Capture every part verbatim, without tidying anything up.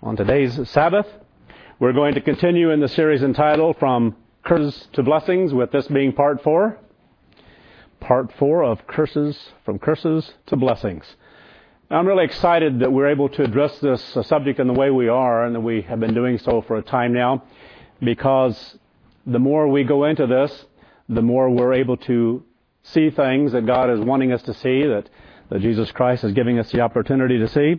On today's Sabbath, we're going to continue in the series entitled From Curses to Blessings, with this being part four. Part four of Curses, From Curses to Blessings. Now, I'm really excited that we're able to address this subject in the way we are, and that we have been doing so for a time now, because the more we go into this, the more we're able to see things that God is wanting us to see, that, that Jesus Christ is giving us the opportunity to see.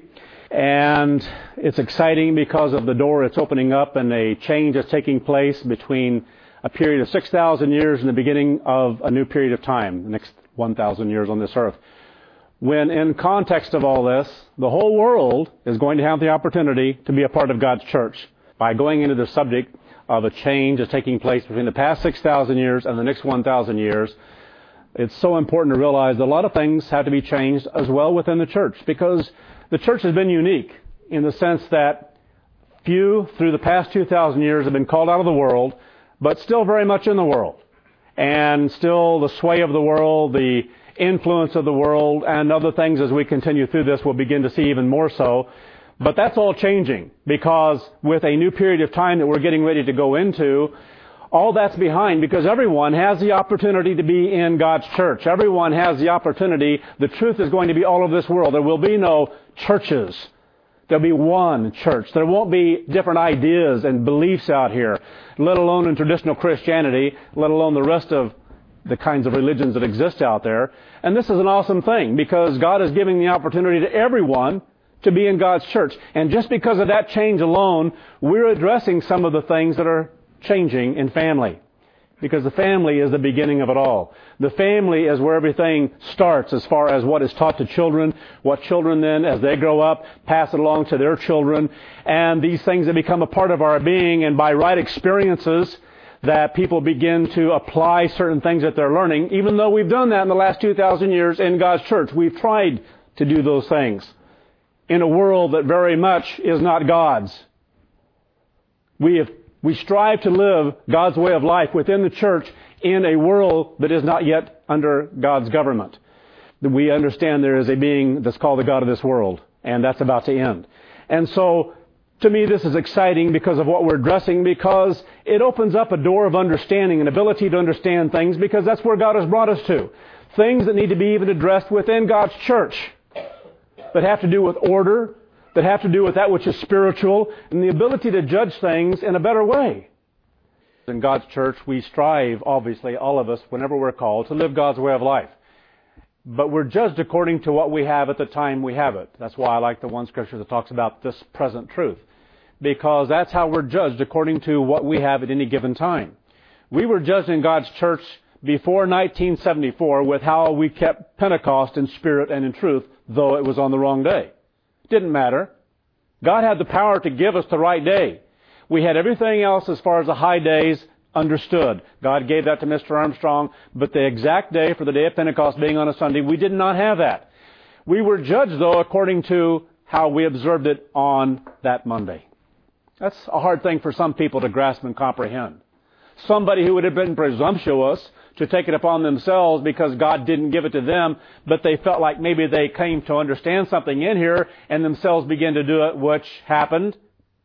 And it's exciting because of the door it's opening up and a change that's taking place between a period of six thousand years and the beginning of a new period of time, the next one thousand years on this earth. When in context of all this, the whole world is going to have the opportunity to be a part of God's church by going into the subject of a change that's taking place between the past six thousand years and the next one thousand years. It's so important to realize that a lot of things have to be changed as well within the church, because the church has been unique in the sense that few through the past two thousand years have been called out of the world, but still very much in the world. And still the sway of the world, the influence of the world, and other things as we continue through this we'll begin to see even more so. But that's all changing, because with a new period of time that we're getting ready to go into, all that's behind, because everyone has the opportunity to be in God's church. Everyone has the opportunity. The truth is going to be all over this world. There will be no churches. There'll be one church. There won't be different ideas and beliefs out here, let alone in traditional Christianity, let alone the rest of the kinds of religions that exist out there. And this is an awesome thing, because God is giving the opportunity to everyone to be in God's church. And just because of that change alone, we're addressing some of the things that are changing in family, because the family is the beginning of it all. The family is where everything starts as far as what is taught to children, what children then, as they grow up, pass it along to their children, and these things that become a part of our being, and by right experiences that people begin to apply certain things that they're learning. Even though we've done that in the last two thousand years in God's church, we've tried to do those things in a world that very much is not God's. We have We strive to live God's way of life within the church in a world that is not yet under God's government. We understand there is a being that's called the God of this world, and that's about to end. And so, to me, this is exciting because of what we're addressing, because it opens up a door of understanding, an ability to understand things, because that's where God has brought us to. Things that need to be even addressed within God's church that have to do with order, that have to do with that which is spiritual, and the ability to judge things in a better way. In God's church, we strive, obviously, all of us, whenever we're called, to live God's way of life. But we're judged according to what we have at the time we have it. That's why I like the one scripture that talks about this present truth, because that's how we're judged, according to what we have at any given time. We were judged in God's church before nineteen seventy-four with how we kept Pentecost in spirit and in truth, though it was on the wrong day. Didn't matter. God had the power to give us the right day. We had everything else as far as the high days understood. God gave that to Mister Armstrong, but the exact day for the day of Pentecost being on a Sunday, we did not have that. We were judged, though, according to how we observed it on that Monday. That's a hard thing for some people to grasp and comprehend. Somebody who would have been presumptuous to take it upon themselves because God didn't give it to them, but they felt like maybe they came to understand something in here and themselves began to do it, which happened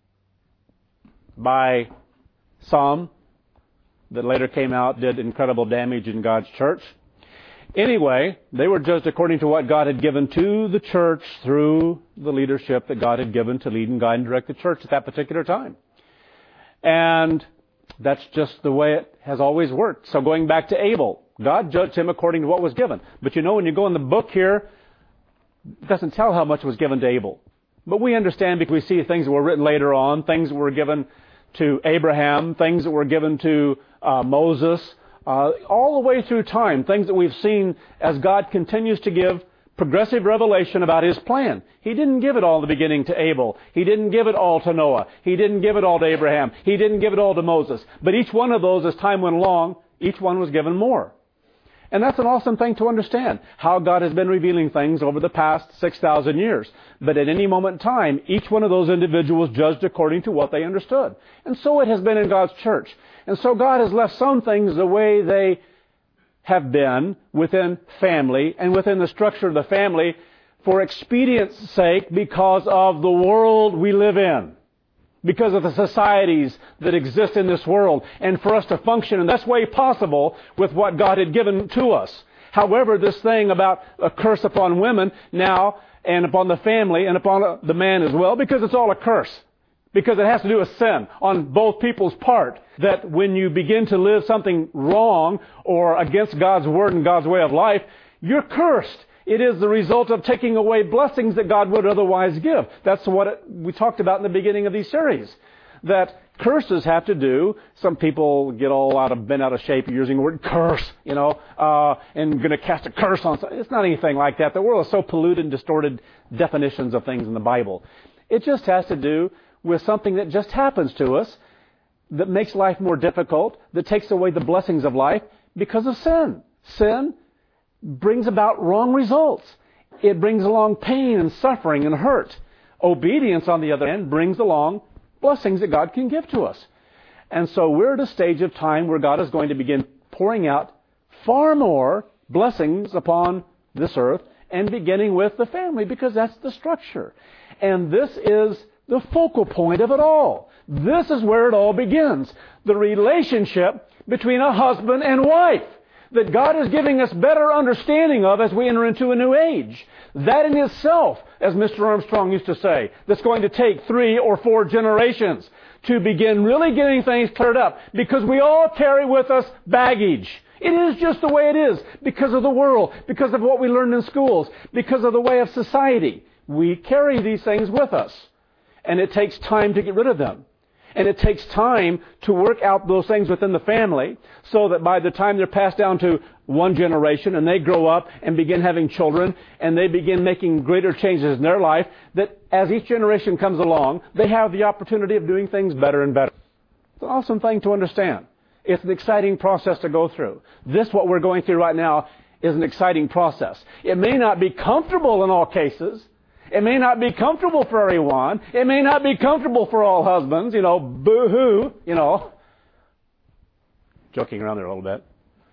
by some that later came out, did incredible damage in God's church. Anyway, they were judged according to what God had given to the church through the leadership that God had given to lead and guide and direct the church at that particular time. And that's just the way it has always worked. So going back to Abel, God judged him according to what was given. But you know, when you go in the book here, it doesn't tell how much was given to Abel. But we understand because we see things that were written later on, things that were given to Abraham, things that were given to uh, Moses, uh, all the way through time, things that we've seen as God continues to give progressive revelation about His plan. He didn't give it all in the beginning to Abel. He didn't give it all to Noah. He didn't give it all to Abraham. He didn't give it all to Moses. But each one of those, as time went along, each one was given more. And that's an awesome thing to understand, how God has been revealing things over the past six thousand years. But at any moment in time, each one of those individuals judged according to what they understood. And so it has been in God's church. And so God has left some things the way they have been within family and within the structure of the family for expedience sake, because of the world we live in. because of the societies that exist in this world, and for us to function in the best way possible with what God had given to us. However, this thing about a curse upon women now, and upon the family, and upon the man as well, because it's all a curse. Because it has to do with sin on both people's part. That when you begin to live something wrong or against God's word and God's way of life, you're cursed. It is the result of taking away blessings that God would otherwise give. That's what it, we talked about in the beginning of these series. That curses have to do, some people get all out of, bent out of shape using the word curse, you know, uh, and going to cast a curse on something. It's not anything like that. The world is so polluted and distorted definitions of things in the Bible. It just has to do with something that just happens to us, that makes life more difficult, that takes away the blessings of life because of sin. Sin brings about wrong results. It brings along pain and suffering and hurt. Obedience, on the other hand, brings along blessings that God can give to us. And so we're at a stage of time where God is going to begin pouring out far more blessings upon this earth, and beginning with the family, because that's the structure. And this is the focal point of it all. This is where it all begins. The relationship between a husband and wife that God is giving us better understanding of as we enter into a new age. That in itself, as Mister Armstrong used to say, that's going to take three or four generations to begin really getting things cleared up, because we all carry with us baggage. It is just the way it is, because of the world, because of what we learned in schools, because of the way of society. We carry these things with us, and it takes time to get rid of them. And it takes time to work out those things within the family, so that by the time they're passed down to one generation and they grow up and begin having children and they begin making greater changes in their life, that as each generation comes along, they have the opportunity of doing things better and better. It's an awesome thing to understand. It's an exciting process to go through. This, what we're going through right now, is an exciting process. It may not be comfortable in all cases. It may not be comfortable for everyone. It may not be comfortable for all husbands. You know, boo-hoo, you know. Joking around there a little bit.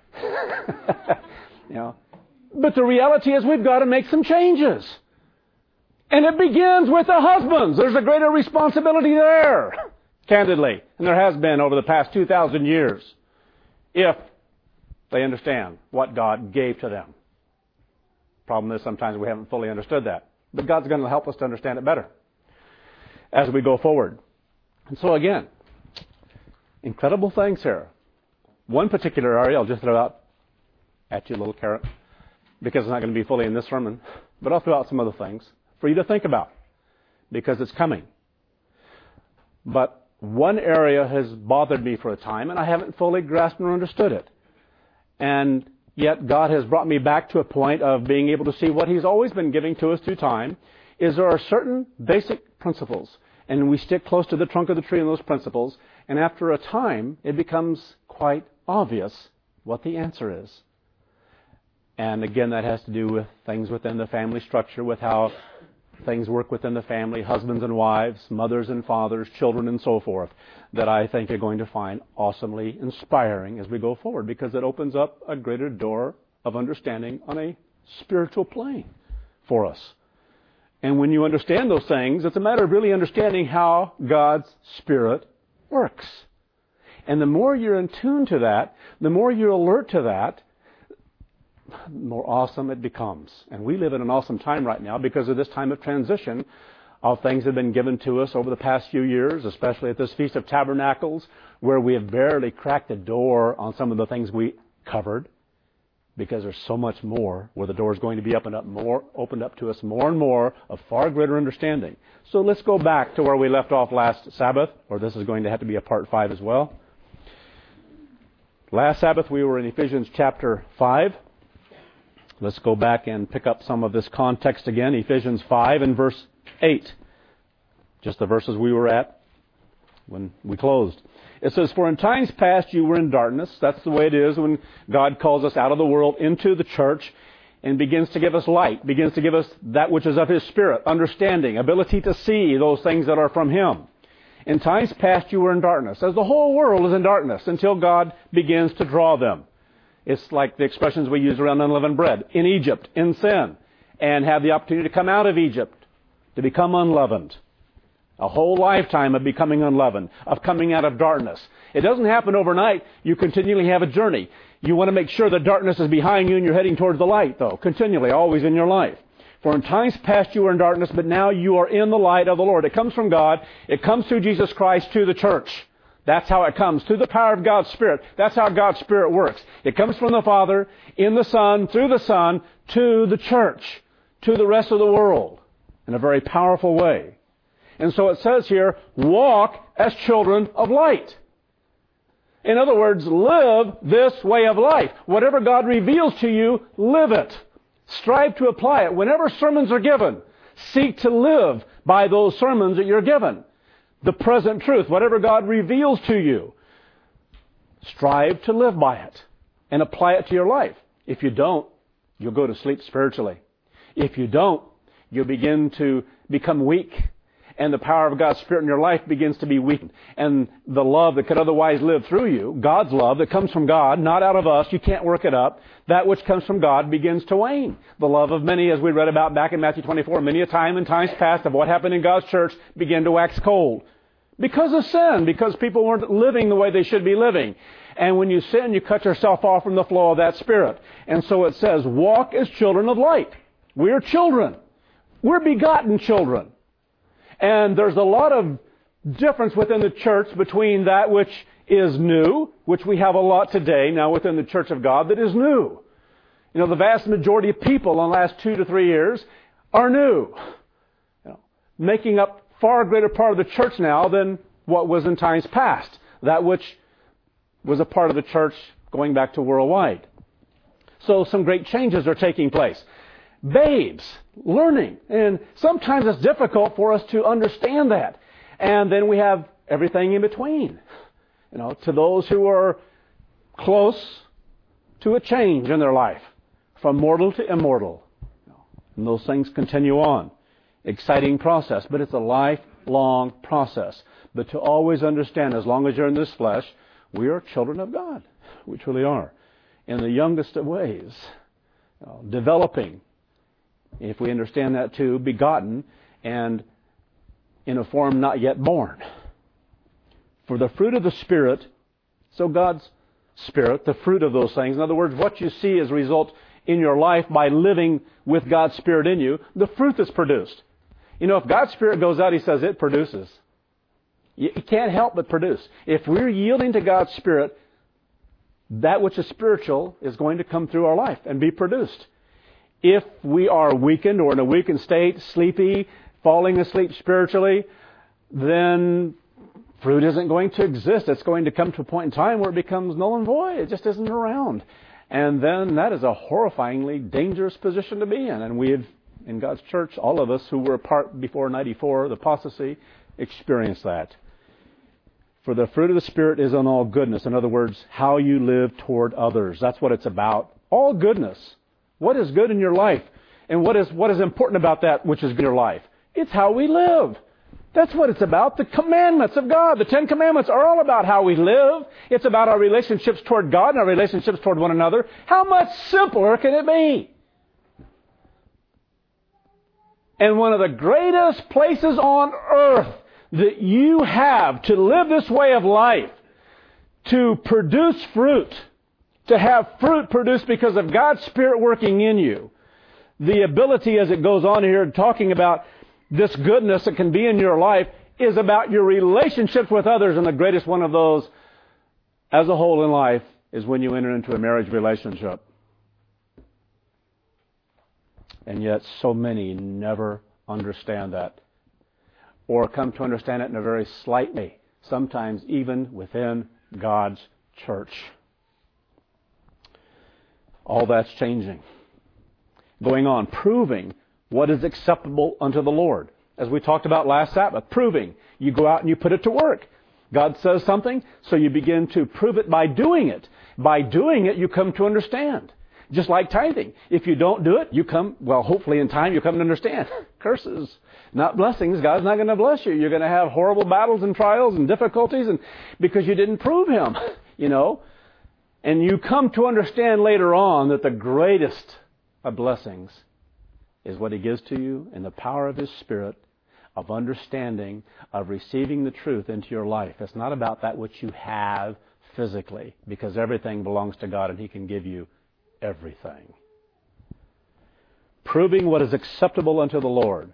You know. But the reality is we've got to make some changes. And it begins with the husbands. There's a greater responsibility there, candidly. And there has been over the past two thousand years, if they understand what God gave to them. Problem is sometimes we haven't fully understood that. But God's going to help us to understand it better as we go forward. And so again, incredible things here. One particular area I'll just throw out at you, a little carrot, because it's not going to be fully in this sermon, but I'll throw out some other things for you to think about, because it's coming. But one area has bothered me for a time, and I haven't fully grasped or understood it. And yet God has brought me back to a point of being able to see what He's always been giving to us through time, is there are certain basic principles, and we stick close to the trunk of the tree in those principles, and after a time it becomes quite obvious what the answer is. And again, that has to do with things within the family structure, with how things work within the family, husbands and wives, mothers and fathers, children and so forth, that I think you're going to find awesomely inspiring as we go forward, because it opens up a greater door of understanding on a spiritual plane for us. And when you understand those things, it's a matter of really understanding how God's Spirit works. And the more you're in tune to that, the more you're alert to that, the more awesome it becomes. And we live in an awesome time right now because of this time of transition of things that have been given to us over the past few years, especially at this Feast of Tabernacles, where we have barely cracked the door on some of the things we covered, because there's so much more where the door is going to be opened up more, opened up to us more and more of far greater understanding. So let's go back to where we left off last Sabbath, or this is going to have to be a part five as well. Last Sabbath we were in Ephesians chapter five. Let's go back and pick up some of this context again. Ephesians five and verse eight. Just the verses we were at when we closed. It says, "For in times past you were in darkness." That's the way it is when God calls us out of the world into the church and begins to give us light, begins to give us that which is of His Spirit, understanding, ability to see those things that are from Him. "In times past you were in darkness," as the whole world is in darkness until God begins to draw them. It's like the expressions we use around unleavened bread. In Egypt, in sin, and have the opportunity to come out of Egypt, to become unleavened. A whole lifetime of becoming unleavened, of coming out of darkness. It doesn't happen overnight. You continually have a journey. You want to make sure the darkness is behind you and you're heading towards the light, though, continually, always in your life. For in times past you were in darkness, but now you are in the light of the Lord. It comes from God. It comes through Jesus Christ to the church. That's how it comes, through the power of God's Spirit. That's how God's Spirit works. It comes from the Father, in the Son, through the Son, to the church, to the rest of the world, in a very powerful way. And so it says here, walk as children of light. In other words, live this way of life. Whatever God reveals to you, live it. Strive to apply it. Whenever sermons are given, seek to live by those sermons that you're given. The present truth, whatever God reveals to you, strive to live by it and apply it to your life. If you don't, you'll go to sleep spiritually. If you don't, you'll begin to become weak, and the power of God's Spirit in your life begins to be weakened. And the love that could otherwise live through you, God's love that comes from God, not out of us, you can't work it up, that which comes from God begins to wane. The love of many, as we read about back in Matthew twenty-four, many a time in times past of what happened in God's church began to wax cold. Because of sin, because people weren't living the way they should be living. And when you sin, you cut yourself off from the flow of that Spirit. And so it says, walk as children of light. We're children. We're begotten children. And there's a lot of difference within the church between that which is new, which we have a lot today now within the Church of God that is new. You know, the vast majority of people in the last two to three years are new. You know, making up far greater part of the church now than what was in times past. That which was a part of the church going back to worldwide. So some great changes are taking place. Babes, learning. And sometimes it's difficult for us to understand that. And then we have everything in between. You know, to those who are close to a change in their life, from mortal to immortal. And those things continue on. Exciting process, but it's a lifelong process. But to always understand, as long as you're in this flesh, we are children of God. We truly are. In the youngest of ways. You know, developing, if we understand that too, begotten, and in a form not yet born. For the fruit of the Spirit, so God's Spirit, the fruit of those things, in other words, what you see as a result in your life by living with God's Spirit in you, the fruit that's produced. You know, if God's Spirit goes out, He says it produces. You can't help but produce. If we're yielding to God's Spirit, that which is spiritual is going to come through our life and be produced. If we are weakened or in a weakened state, sleepy, falling asleep spiritually, then fruit isn't going to exist. It's going to come to a point in time where it becomes null and void. It just isn't around. And then that is a horrifyingly dangerous position to be in. And we have, in God's church, all of us who were apart before ninety-four, the apostasy, experienced that. For the fruit of the Spirit is on all goodness. In other words, how you live toward others. That's what it's about. All goodness. What is good in your life? And what is what is important about that which is good in your life? It's how we live. That's what it's about. The commandments of God. The Ten Commandments are all about how we live. It's about our relationships toward God and our relationships toward one another. How much simpler can it be? And one of the greatest places on earth that you have to live this way of life, to produce fruit, to have fruit produced because of God's Spirit working in you, the ability as it goes on here talking about this goodness that can be in your life is about your relationships with others. And the greatest one of those as a whole in life is when you enter into a marriage relationship. And yet so many never understand that, or come to understand it in a very slight way, sometimes even within God's church. All that's changing. Going on, proving what is acceptable unto the Lord. As we talked about last Sabbath, proving. You go out and you put it to work. God says something, so you begin to prove it by doing it. By doing it, you come to understand. Just like tithing. If you don't do it, you come, well, hopefully in time you come to understand. Curses, not blessings. God's not going to bless you. You're going to have horrible battles and trials and difficulties and because you didn't prove Him, you know. And you come to understand later on that the greatest of blessings is what He gives to you in the power of His Spirit of understanding, of receiving the truth into your life. It's not about that which you have physically, because everything belongs to God and He can give you everything. Proving what is acceptable unto the Lord.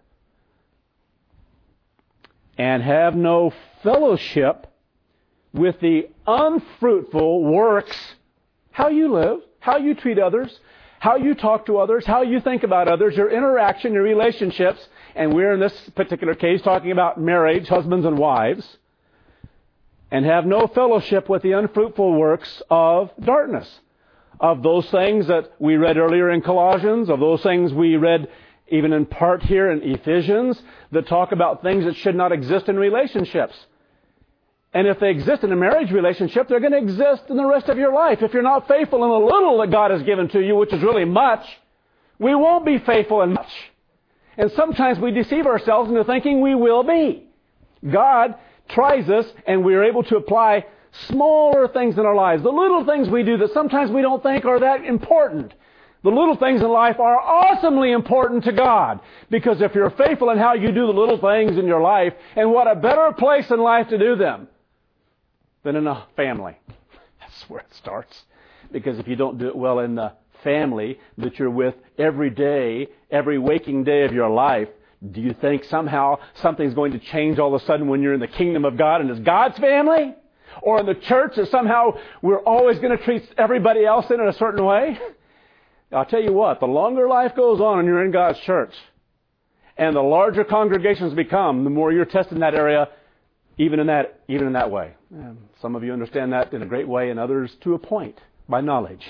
And have no fellowship with the unfruitful works. How you live, how you treat others, how you talk to others, how you think about others, your interaction, your relationships. And we're in this particular case talking about marriage, husbands and wives. And have no fellowship with the unfruitful works of darkness. Of those things that we read earlier in Colossians, of those things we read even in part here in Ephesians, that talk about things that should not exist in relationships. And if they exist in a marriage relationship, they're going to exist in the rest of your life. If you're not faithful in the little that God has given to you, which is really much, we won't be faithful in much. And sometimes we deceive ourselves into thinking we will be. God tries us, and we're able to apply smaller things in our lives. The little things we do that sometimes we don't think are that important. The little things in life are awesomely important to God. Because if you're faithful in how you do the little things in your life, and what a better place in life to do them than in a family. That's where it starts. Because if you don't do it well in the family that you're with every day, every waking day of your life, do you think somehow something's going to change all of a sudden when you're in the kingdom of God and it's God's family? Or in the church that somehow we're always going to treat everybody else in a certain way? I'll tell you what, the longer life goes on and you're in God's church, and the larger congregations become, the more you're tested in that area, even in that, even in that way. And some of you understand that in a great way, and others to a point, by knowledge.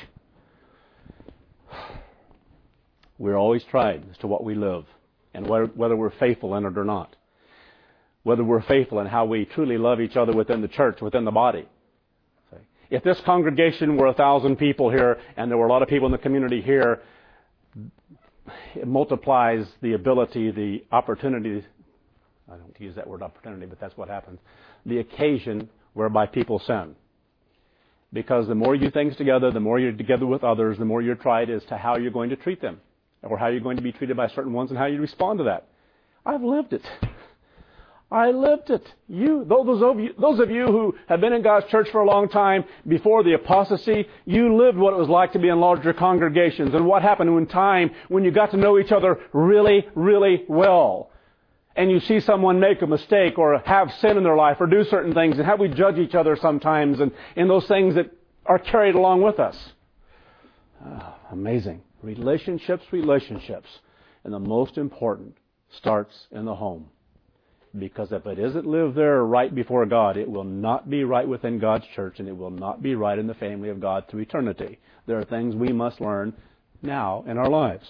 We're always tried as to what we live, and whether we're faithful in it or not. Whether we're faithful in how we truly love each other within the church, within the body. If this congregation were a thousand people here, and there were a lot of people in the community here, it multiplies the ability, the opportunity. I don't use that word opportunity, but that's what happens. The occasion whereby people sin. Because the more you do things together, the more you're together with others, the more you're tried as to how you're going to treat them. Or how you're going to be treated by certain ones and how you respond to that. I've lived it. I lived it. You, those of you, those of you who have been in God's church for a long time, before the apostasy, you lived what it was like to be in larger congregations. And what happened in time when you got to know each other really, really well. And you see someone make a mistake or have sin in their life or do certain things, and how we judge each other sometimes, and, and those things that are carried along with us. Oh, amazing. Relationships, relationships. And the most important starts in the home. Because if it isn't lived there right before God, it will not be right within God's church, and it will not be right in the family of God through eternity. There are things we must learn now in our lives.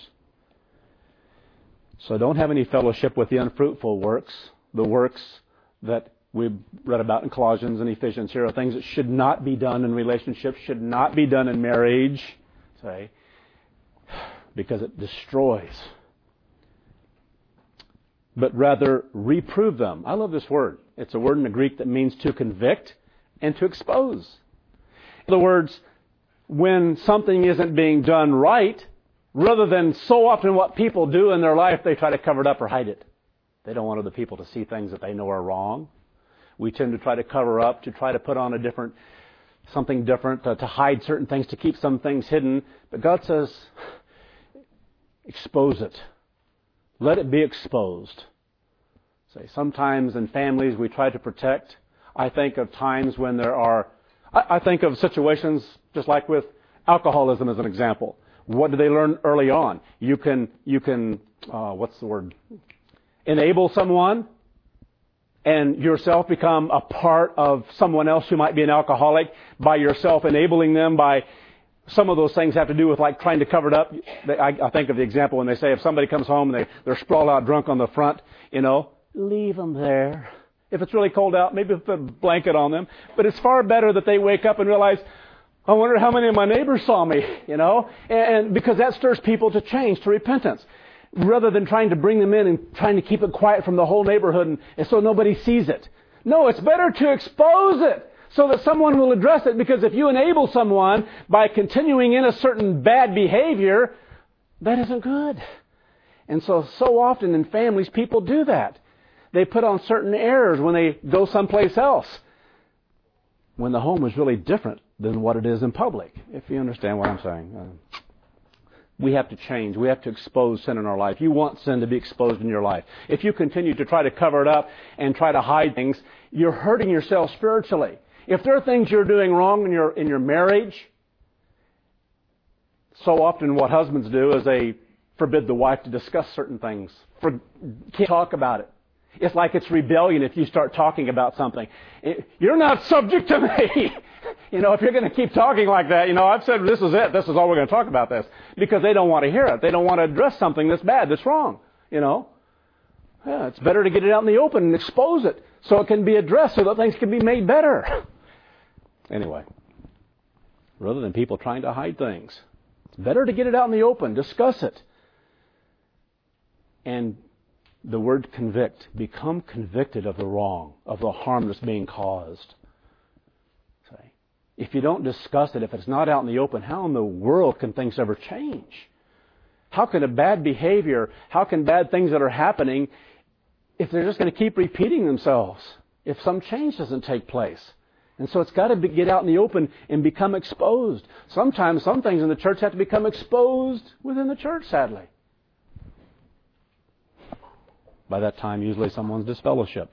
So don't have any fellowship with the unfruitful works. The works that we read about in Colossians and Ephesians here are things that should not be done in relationships, should not be done in marriage, say, because it destroys. But rather reprove them. I love this word. It's a word in the Greek that means to convict and to expose. In other words, when something isn't being done right, rather than so often what people do in their life, they try to cover it up or hide it. They don't want other people to see things that they know are wrong. We tend to try to cover up, to try to put on a different, something different, to, to hide certain things, to keep some things hidden. But God says, expose it. Let it be exposed. Say, sometimes in families we try to protect. I think of times when there are, I, I think of situations just like with alcoholism as an example. What do they learn early on? You can, you can, uh, what's the word? Enable someone and yourself become a part of someone else who might be an alcoholic by yourself enabling them by some of those things have to do with like trying to cover it up. I, I think of the example when they say if somebody comes home and they, they're sprawled out drunk on the front, you know, leave them there. If it's really cold out, maybe put a blanket on them. But it's far better that they wake up and realize, I wonder how many of my neighbors saw me, you know, and, and because that stirs people to change, to repentance. Rather than trying to bring them in and trying to keep it quiet from the whole neighborhood and, and so nobody sees it. No, it's better to expose it. So that someone will address it, because if you enable someone by continuing in a certain bad behavior, that isn't good. And so, so often in families, people do that. They put on certain airs when they go someplace else, when the home is really different than what it is in public, if you understand what I'm saying. Uh, we have to change. We have to expose sin in our life. You want sin to be exposed in your life. If you continue to try to cover it up and try to hide things, you're hurting yourself spiritually. If there are things you're doing wrong in your in your marriage, so often what husbands do is they forbid the wife to discuss certain things. For, can't talk about it. It's like it's rebellion if you start talking about something. You're not subject to me. You know, if you're going to keep talking like that, you know, I've said this is it. This is all we're going to talk about this. Because they don't want to hear it. They don't want to address something that's bad, that's wrong. You know. Yeah, it's better to get it out in the open and expose it so it can be addressed so that things can be made better. Anyway, rather than people trying to hide things, it's better to get it out in the open, discuss it. And the word convict, become convicted of the wrong, of the harm that's being caused. See? If you don't discuss it, if it's not out in the open, how in the world can things ever change? How can a bad behavior, how can bad things that are happening, if they're just going to keep repeating themselves, if some change doesn't take place? And so it's got to be, get out in the open and become exposed. Sometimes some things in the church have to become exposed within the church, sadly. By that time, usually someone's disfellowshipped.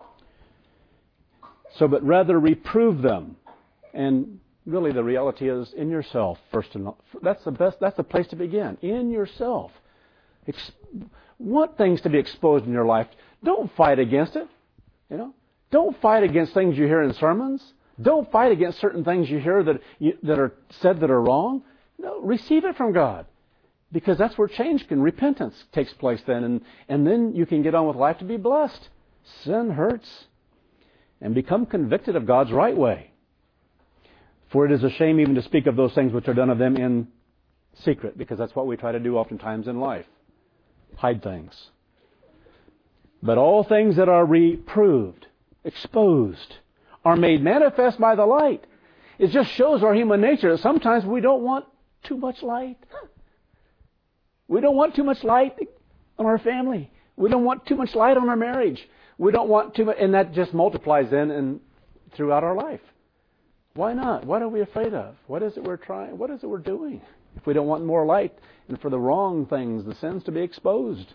So, but rather reprove them. And really the reality is in yourself, first and all. That's the best, that's the place to begin. In yourself. Ex- want things to be exposed in your life. Don't fight against it. You know? Don't fight against things you hear in sermons. Don't fight against certain things you hear that you, that are said that are wrong. No, receive it from God. Because that's where change can, repentance takes place then. And, and then you can get on with life to be blessed. Sin hurts. And become convicted of God's right way. For it is a shame even to speak of those things which are done of them in secret. Because that's what we try to do oftentimes in life. Hide things. But all things that are reproved, exposed, are made manifest by the light. It just shows our human nature. Sometimes we don't want too much light. We don't want too much light on our family. We don't want too much light on our marriage. We don't want too much, and that just multiplies then and throughout our life. Why not? What are we afraid of? What is it we're trying? What is it we're doing? If we don't want more light and for the wrong things, the sins to be exposed.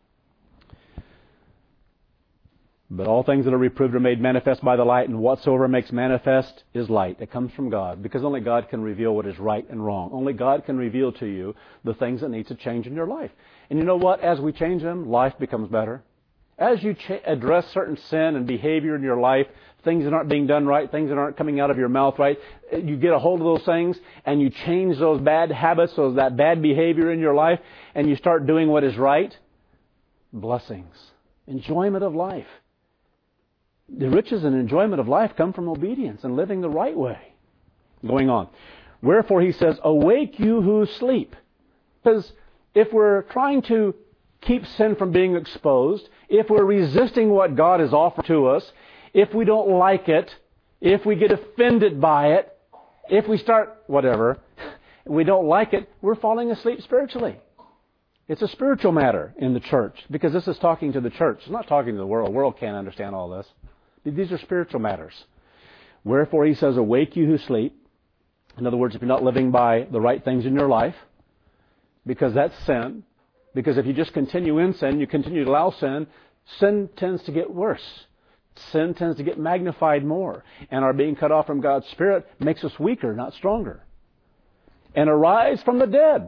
But all things that are reproved are made manifest by the light, and whatsoever makes manifest is light. It comes from God, because only God can reveal what is right and wrong. Only God can reveal to you the things that need to change in your life. And you know what? As we change them, life becomes better. As you cha- address certain sin and behavior in your life, things that aren't being done right, things that aren't coming out of your mouth right, you get a hold of those things and you change those bad habits, those that bad behavior in your life, and you start doing what is right. Blessings. Enjoyment of life. The riches and enjoyment of life come from obedience and living the right way. Going on. Wherefore he says, awake you who sleep. Because if we're trying to keep sin from being exposed, if we're resisting what God has offered to us, if we don't like it, if we get offended by it, if we start whatever, we don't like it, we're falling asleep spiritually. It's a spiritual matter in the church, because this is talking to the church. It's not talking to the world. The world can't understand all this. These are spiritual matters. Wherefore he says, awake you who sleep. In other words, if you're not living by the right things in your life, because that's sin. Because if you just continue in sin, you continue to allow sin, sin tends to get worse. Sin tends to get magnified more. And our being cut off from God's Spirit makes us weaker, not stronger. And arise from the dead.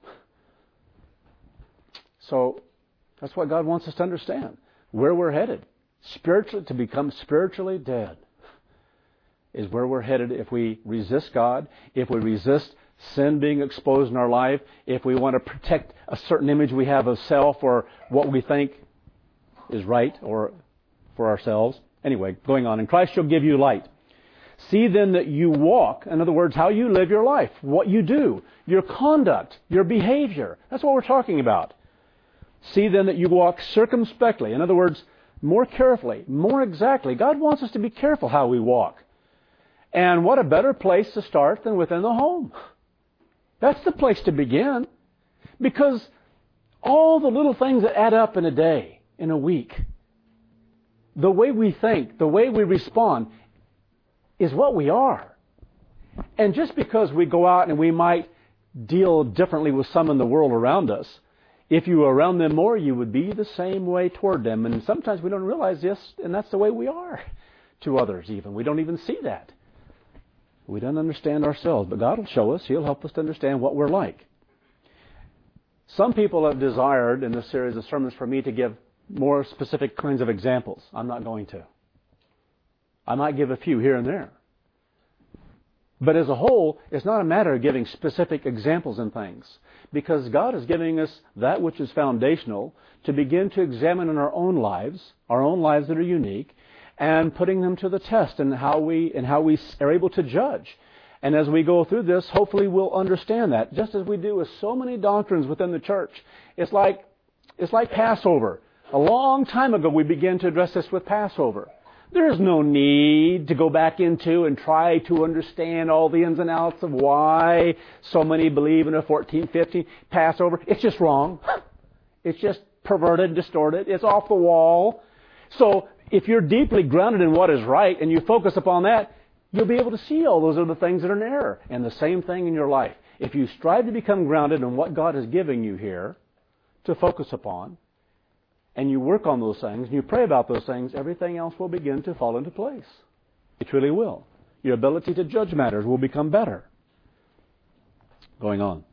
So that's what God wants us to understand. Where we're headed. Spiritually, to become spiritually dead is where we're headed if we resist God, if we resist sin being exposed in our life, if we want to protect a certain image we have of self or what we think is right or for ourselves. Anyway, going on. And Christ shall give you light. See then that you walk, in other words, how you live your life, what you do, your conduct, your behavior. That's what we're talking about. See then that you walk circumspectly. In other words, more carefully, more exactly. God wants us to be careful how we walk. And what a better place to start than within the home. That's the place to begin. Because all the little things that add up in a day, in a week, the way we think, the way we respond is what we are. And just because we go out and we might deal differently with some in the world around us, if you were around them more, you would be the same way toward them. And sometimes we don't realize this, and that's the way we are to others even. We don't even see that. We don't understand ourselves, but God will show us. He'll help us to understand what we're like. Some people have desired in this series of sermons for me to give more specific kinds of examples. I'm not going to. I might give a few here and there. But as a whole, it's not a matter of giving specific examples and things, because God is giving us that which is foundational to begin to examine in our own lives, our own lives that are unique, and putting them to the test and how we and how we are able to judge. And as we go through this, hopefully we'll understand that, just as we do with so many doctrines within the church. It's like it's like Passover. A long time ago, we began to address this with Passover. There is no need to go back into and try to understand all the ins and outs of why so many believe in a fourteen fifteen Passover. It's just wrong. It's just perverted, distorted. It's off the wall. So if you're deeply grounded in what is right and you focus upon that, you'll be able to see all those other things that are in error. And the same thing in your life. If you strive to become grounded in what God is giving you here to focus upon, and you work on those things, and you pray about those things, everything else will begin to fall into place. It truly will. Your ability to judge matters will become better. Going on.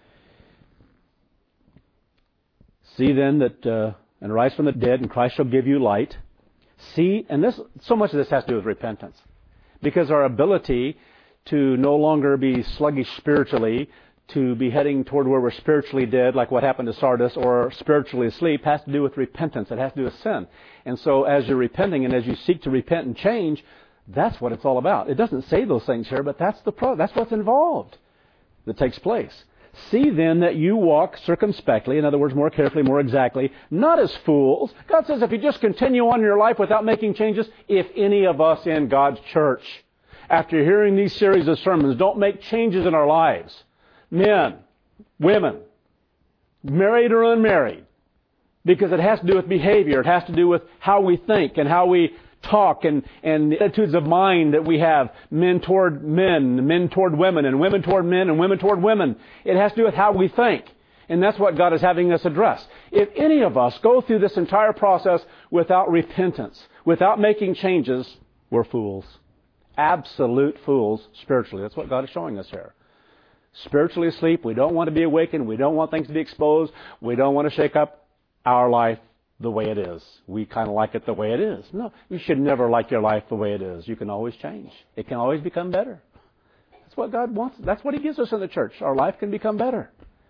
See then that, uh, and rise from the dead, and Christ shall give you light. See, and this, so much of this has to do with repentance. Because our ability to no longer be sluggish spiritually, to be heading toward where we're spiritually dead, like what happened to Sardis, or spiritually asleep, has to do with repentance. It has to do with sin. And so as you're repenting and as you seek to repent and change, that's what it's all about. It doesn't say those things here, but that's the pro- that's what's involved that takes place. See then that you walk circumspectly, in other words, more carefully, more exactly, not as fools. God says if you just continue on in your life without making changes, if any of us in God's church, after hearing these series of sermons, don't make changes in our lives, men, women, married or unmarried, because it has to do with behavior. It has to do with how we think and how we talk and, and the attitudes of mind that we have, men toward men, men toward women, and women toward men, and women toward women. It has to do with how we think. And that's what God is having us address. If any of us go through this entire process without repentance, without making changes, we're fools. Absolute fools spiritually. That's what God is showing us here. Spiritually asleep. We don't want to be awakened. We don't want things to be exposed. We don't want to shake up our life the way it is. We kind of like it the way it is. No, you should never like your life the way it is. You can always change. It can always become better. That's what God wants. That's what He gives us in the church. Our life can become better.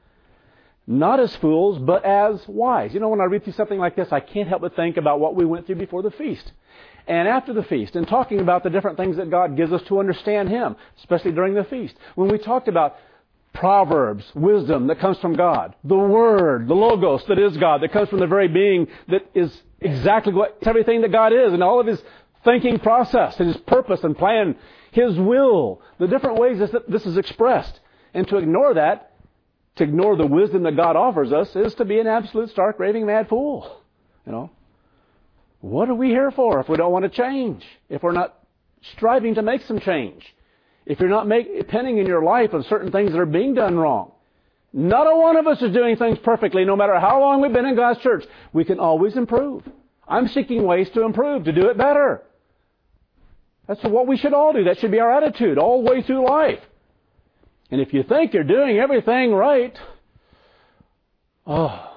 Not as fools, but as wise. You know, when I read through something like this, I can't help but think about what we went through before the feast and after the feast, and talking about the different things that God gives us to understand Him, especially during the feast. When we talked about Proverbs, wisdom that comes from God, the Word, the Logos that is God, that comes from the very being that is exactly what everything that God is, and all of His thinking process, and His purpose and plan, His will, the different ways that this is expressed. And to ignore that, to ignore the wisdom that God offers us, is to be an absolute stark, raving mad fool. You know, what are we here for if we don't want to change? If we're not striving to make some change? If you're not make, depending in your life on certain things that are being done wrong. Not a one of us is doing things perfectly, no matter how long we've been in God's church. We can always improve. I'm seeking ways to improve, to do it better. That's what we should all do. That should be our attitude all the way through life. And if you think you're doing everything right, oh,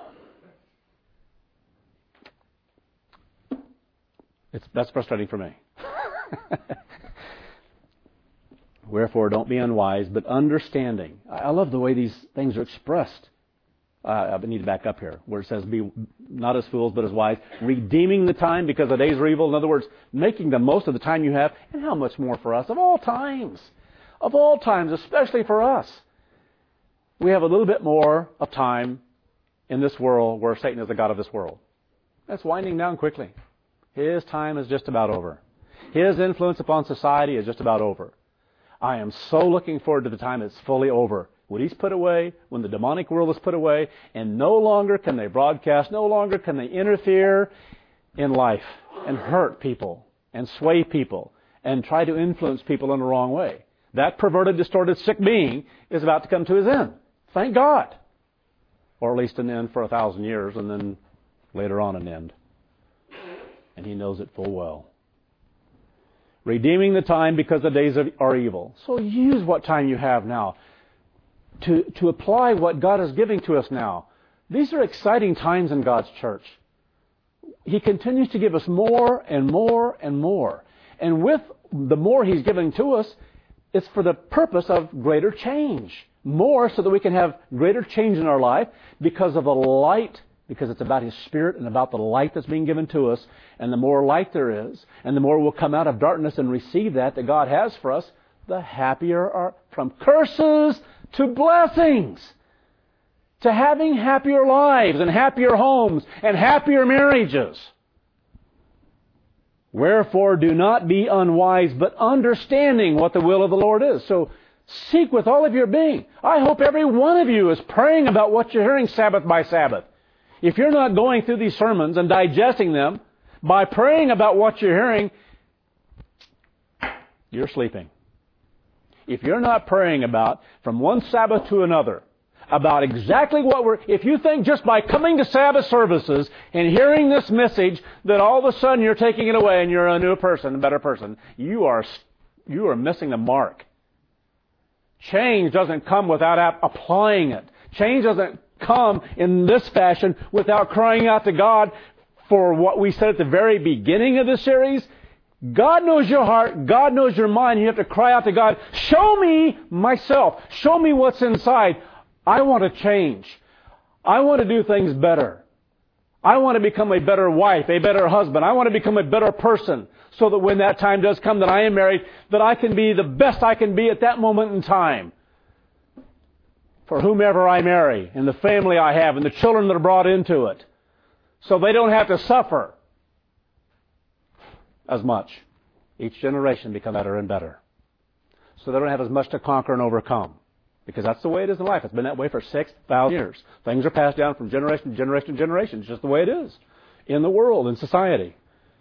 it's, that's frustrating for me. Wherefore, don't be unwise, but understanding. I love the way these things are expressed. Uh, I need to back up here, where it says, be not as fools, but as wise, redeeming the time because the days are evil. In other words, making the most of the time you have, and how much more for us, of all times. Of all times, especially for us. We have a little bit more of time in this world where Satan is the god of this world. That's winding down quickly. His time is just about over. His influence upon society is just about over. I am so looking forward to the time it's fully over. When He's put away, when the demonic world is put away, and no longer can they broadcast, no longer can they interfere in life and hurt people and sway people and try to influence people in the wrong way. That perverted, distorted, sick being is about to come to his end. Thank God. Or at least an end for a thousand years and then later on an end. And he knows it full well. Redeeming the time because the days are evil. So use what time you have now to, to apply what God is giving to us now. These are exciting times in God's church. He continues to give us more and more and more. And with the more He's giving to us, it's for the purpose of greater change. More so that we can have greater change in our life because of the light, because it's about His Spirit and about the light that's being given to us. And the more light there is, and the more we'll come out of darkness and receive that that God has for us, the happier our, from curses to blessings, to having happier lives and happier homes and happier marriages. Wherefore do not be unwise, but understanding what the will of the Lord is. So seek with all of your being. I hope every one of you is praying about what you're hearing Sabbath by Sabbath. If you're not going through these sermons and digesting them by praying about what you're hearing, you're sleeping. If you're not praying about from one Sabbath to another, about exactly what we're... If you think just by coming to Sabbath services and hearing this message that all of a sudden you're taking it away and you're a new person, a better person, you are, you are missing the mark. Change doesn't come without applying it. Change doesn't come in this fashion without crying out to God for what we said at the very beginning of the series. God knows your heart. God knows your mind. You have to cry out to God, show me myself. Show me what's inside. I want to change. I want to do things better. I want to become a better wife, a better husband. I want to become a better person so that when that time does come that I am married, that I can be the best I can be at that moment in time for whomever I marry and the family I have and the children that are brought into it, so they don't have to suffer as much. Each generation becomes better and better, so they don't have as much to conquer and overcome. Because that's the way it is in life. It's been that way for six thousand years. Things are passed down from generation to generation to generation. It's just the way it is in the world, in society.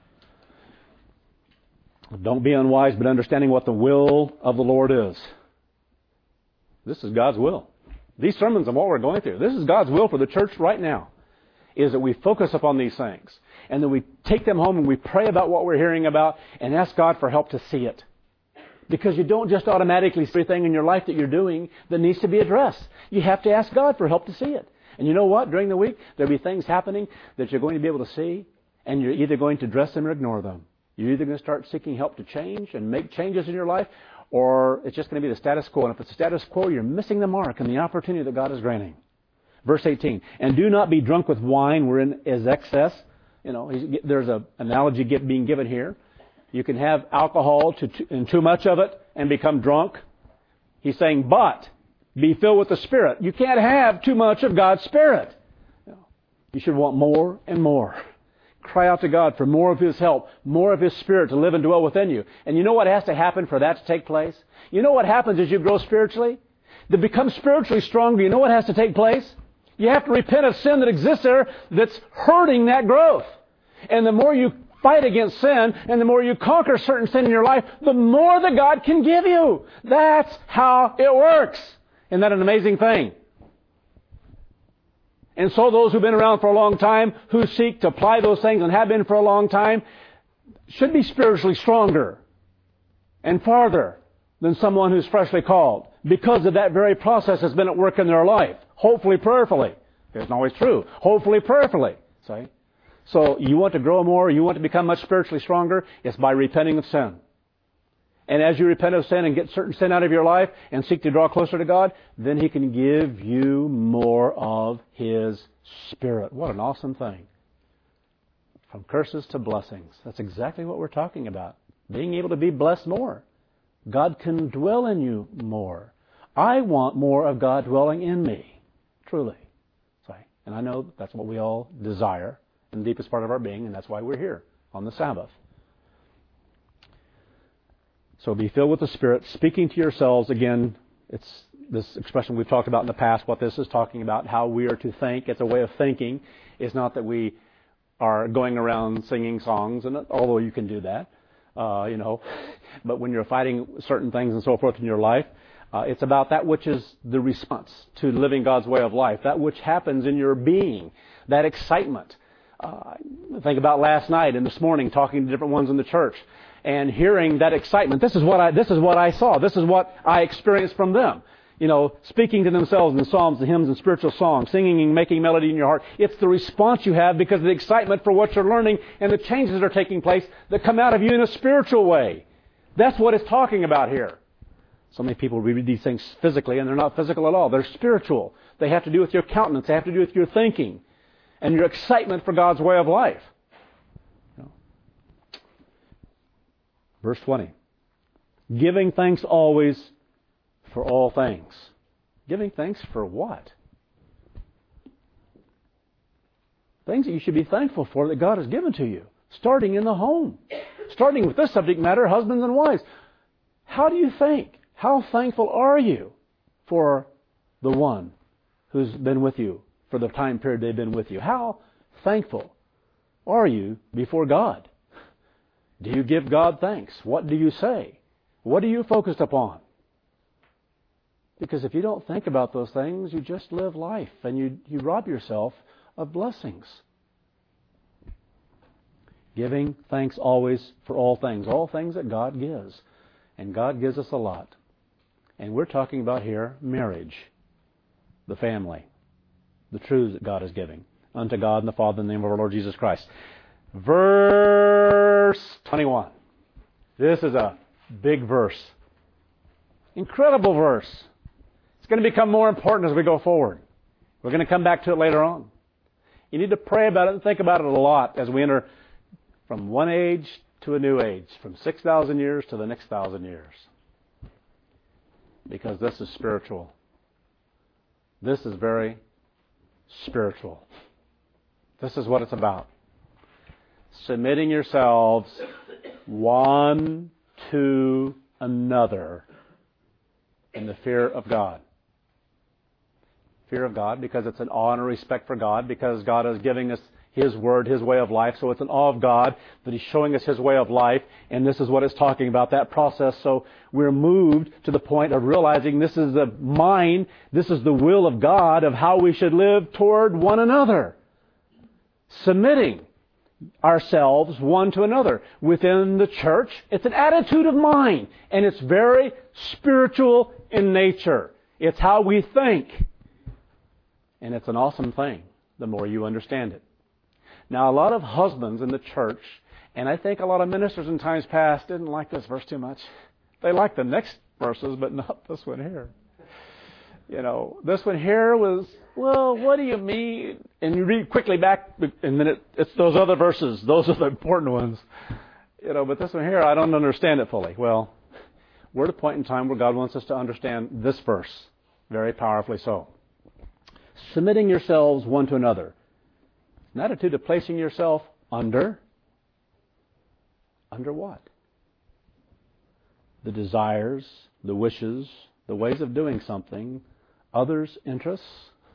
Don't be unwise, but understanding what the will of the Lord is. This is God's will. These sermons and what we're going through, this is God's will for the church right now, is that we focus upon these things. And then we take them home and we pray about what we're hearing about and ask God for help to see it. Because you don't just automatically see everything in your life that you're doing that needs to be addressed. You have to ask God for help to see it. And you know what? During the week, there'll be things happening that you're going to be able to see, and you're either going to address them or ignore them. You're either going to start seeking help to change and make changes in your life, or it's just going to be the status quo. And if it's the status quo, you're missing the mark and the opportunity that God is granting. Verse eighteen, and do not be drunk with wine wherein is excess. You know, there's an analogy being given here. You can have alcohol to, to, and too much of it and become drunk. He's saying, but be filled with the Spirit. You can't have too much of God's Spirit. You should want more and more. Cry out to God for more of His help, more of His Spirit to live and dwell within you. And you know what has to happen for that to take place? You know what happens as you grow spiritually? To become spiritually stronger, you know what has to take place? You have to repent of sin that exists there that's hurting that growth. And the more you fight against sin, and the more you conquer certain sin in your life, the more that God can give you. That's how it works. Isn't that an amazing thing? And so those who've been around for a long time, who seek to apply those things and have been for a long time, should be spiritually stronger and farther than someone who's freshly called, because of that very process has been at work in their life. Hopefully prayerfully. It's not always true. Hopefully prayerfully. See? So you want to grow more, you want to become much spiritually stronger, it's by repenting of sin. And as you repent of sin and get certain sin out of your life and seek to draw closer to God, then He can give you more of His Spirit. What an awesome thing. From curses to blessings. That's exactly what we're talking about. Being able to be blessed more. God can dwell in you more. I want more of God dwelling in me. Truly. And I know that's what we all desire in the deepest part of our being, and that's why we're here on the Sabbath. So be filled with the Spirit, speaking to yourselves. Again, it's this expression we've talked about in the past, what this is talking about, how we are to think. It's a way of thinking. It's not that we are going around singing songs, and although you can do that, uh, you know, but when you're fighting certain things and so forth in your life, uh, it's about that which is the response to living God's way of life, that which happens in your being, that excitement. Uh, think about last night and this morning, talking to different ones in the church, and hearing that excitement. This is what I, this is what I saw. This is what I experienced from them. You know, speaking to themselves in psalms and hymns and spiritual songs, singing and making melody in your heart. It's the response you have because of the excitement for what you're learning and the changes that are taking place that come out of you in a spiritual way. That's what it's talking about here. So many people read these things physically, and they're not physical at all. They're spiritual. They have to do with your countenance. They have to do with your thinking and your excitement for God's way of life. You know. Verse twenty. Giving thanks always for all things. Giving thanks for what? Things that you should be thankful for that God has given to you. Starting in the home. Starting with this subject matter, husbands and wives. How do you think? How thankful are you for the one who's been with you for the time period they've been with you? How thankful are you before God? Do you give God thanks? What do you say? What are you focused upon? Because if you don't think about those things, you just live life and you, you rob yourself of blessings. Giving thanks always for all things. All things that God gives. And God gives us a lot. And we're talking about here marriage, the family, the truths that God is giving unto God and the Father in the name of our Lord Jesus Christ. Verse twenty-one. This is a big verse. Incredible verse. It's going to become more important as we go forward. We're going to come back to it later on. You need to pray about it and think about it a lot as we enter from one age to a new age, from six thousand years to the next thousand years. Because this is spiritual. This is very spiritual. This is what it's about. Submitting yourselves one to another in the fear of God. Fear of God because it's an awe and a respect for God, because God is giving us His Word, His way of life. So it's an awe of God that He's showing us His way of life. And this is what it's talking about, that process. So we're moved to the point of realizing this is the mind, this is the will of God of how we should live toward one another. Submitting ourselves one to another. Within the church, it's an attitude of mind. And it's very spiritual in nature. It's how we think. And it's an awesome thing, the more you understand it. Now, a lot of husbands in the church, and I think a lot of ministers in times past didn't like this verse too much. They liked the next verses, but not this one here. You know, this one here was, well, what do you mean? And you read quickly back, and then it, it's those other verses. Those are the important ones. You know, but this one here, I don't understand it fully. Well, we're at a point in time where God wants us to understand this verse very powerfully so. Submitting yourselves one to another. An attitude of placing yourself under. Under what? The desires, the wishes, the ways of doing something, others' interests.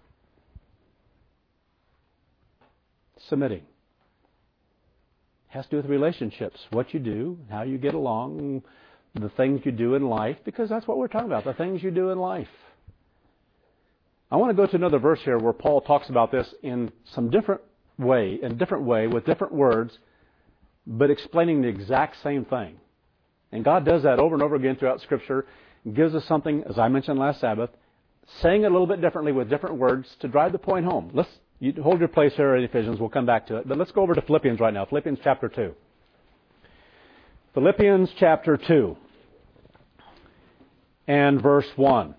Submitting. Has to do with relationships, what you do, how you get along, the things you do in life, because that's what we're talking about, the things you do in life. I want to go to another verse here where Paul talks about this in some different way, in a different way, with different words, but explaining the exact same thing. And God does that over and over again throughout Scripture, and gives us something, as I mentioned last Sabbath, saying it a little bit differently with different words to drive the point home. Let's you hold your place here in Ephesians. We'll come back to it. But let's go over to Philippians right now. Philippians chapter two. Philippians chapter two and verse one.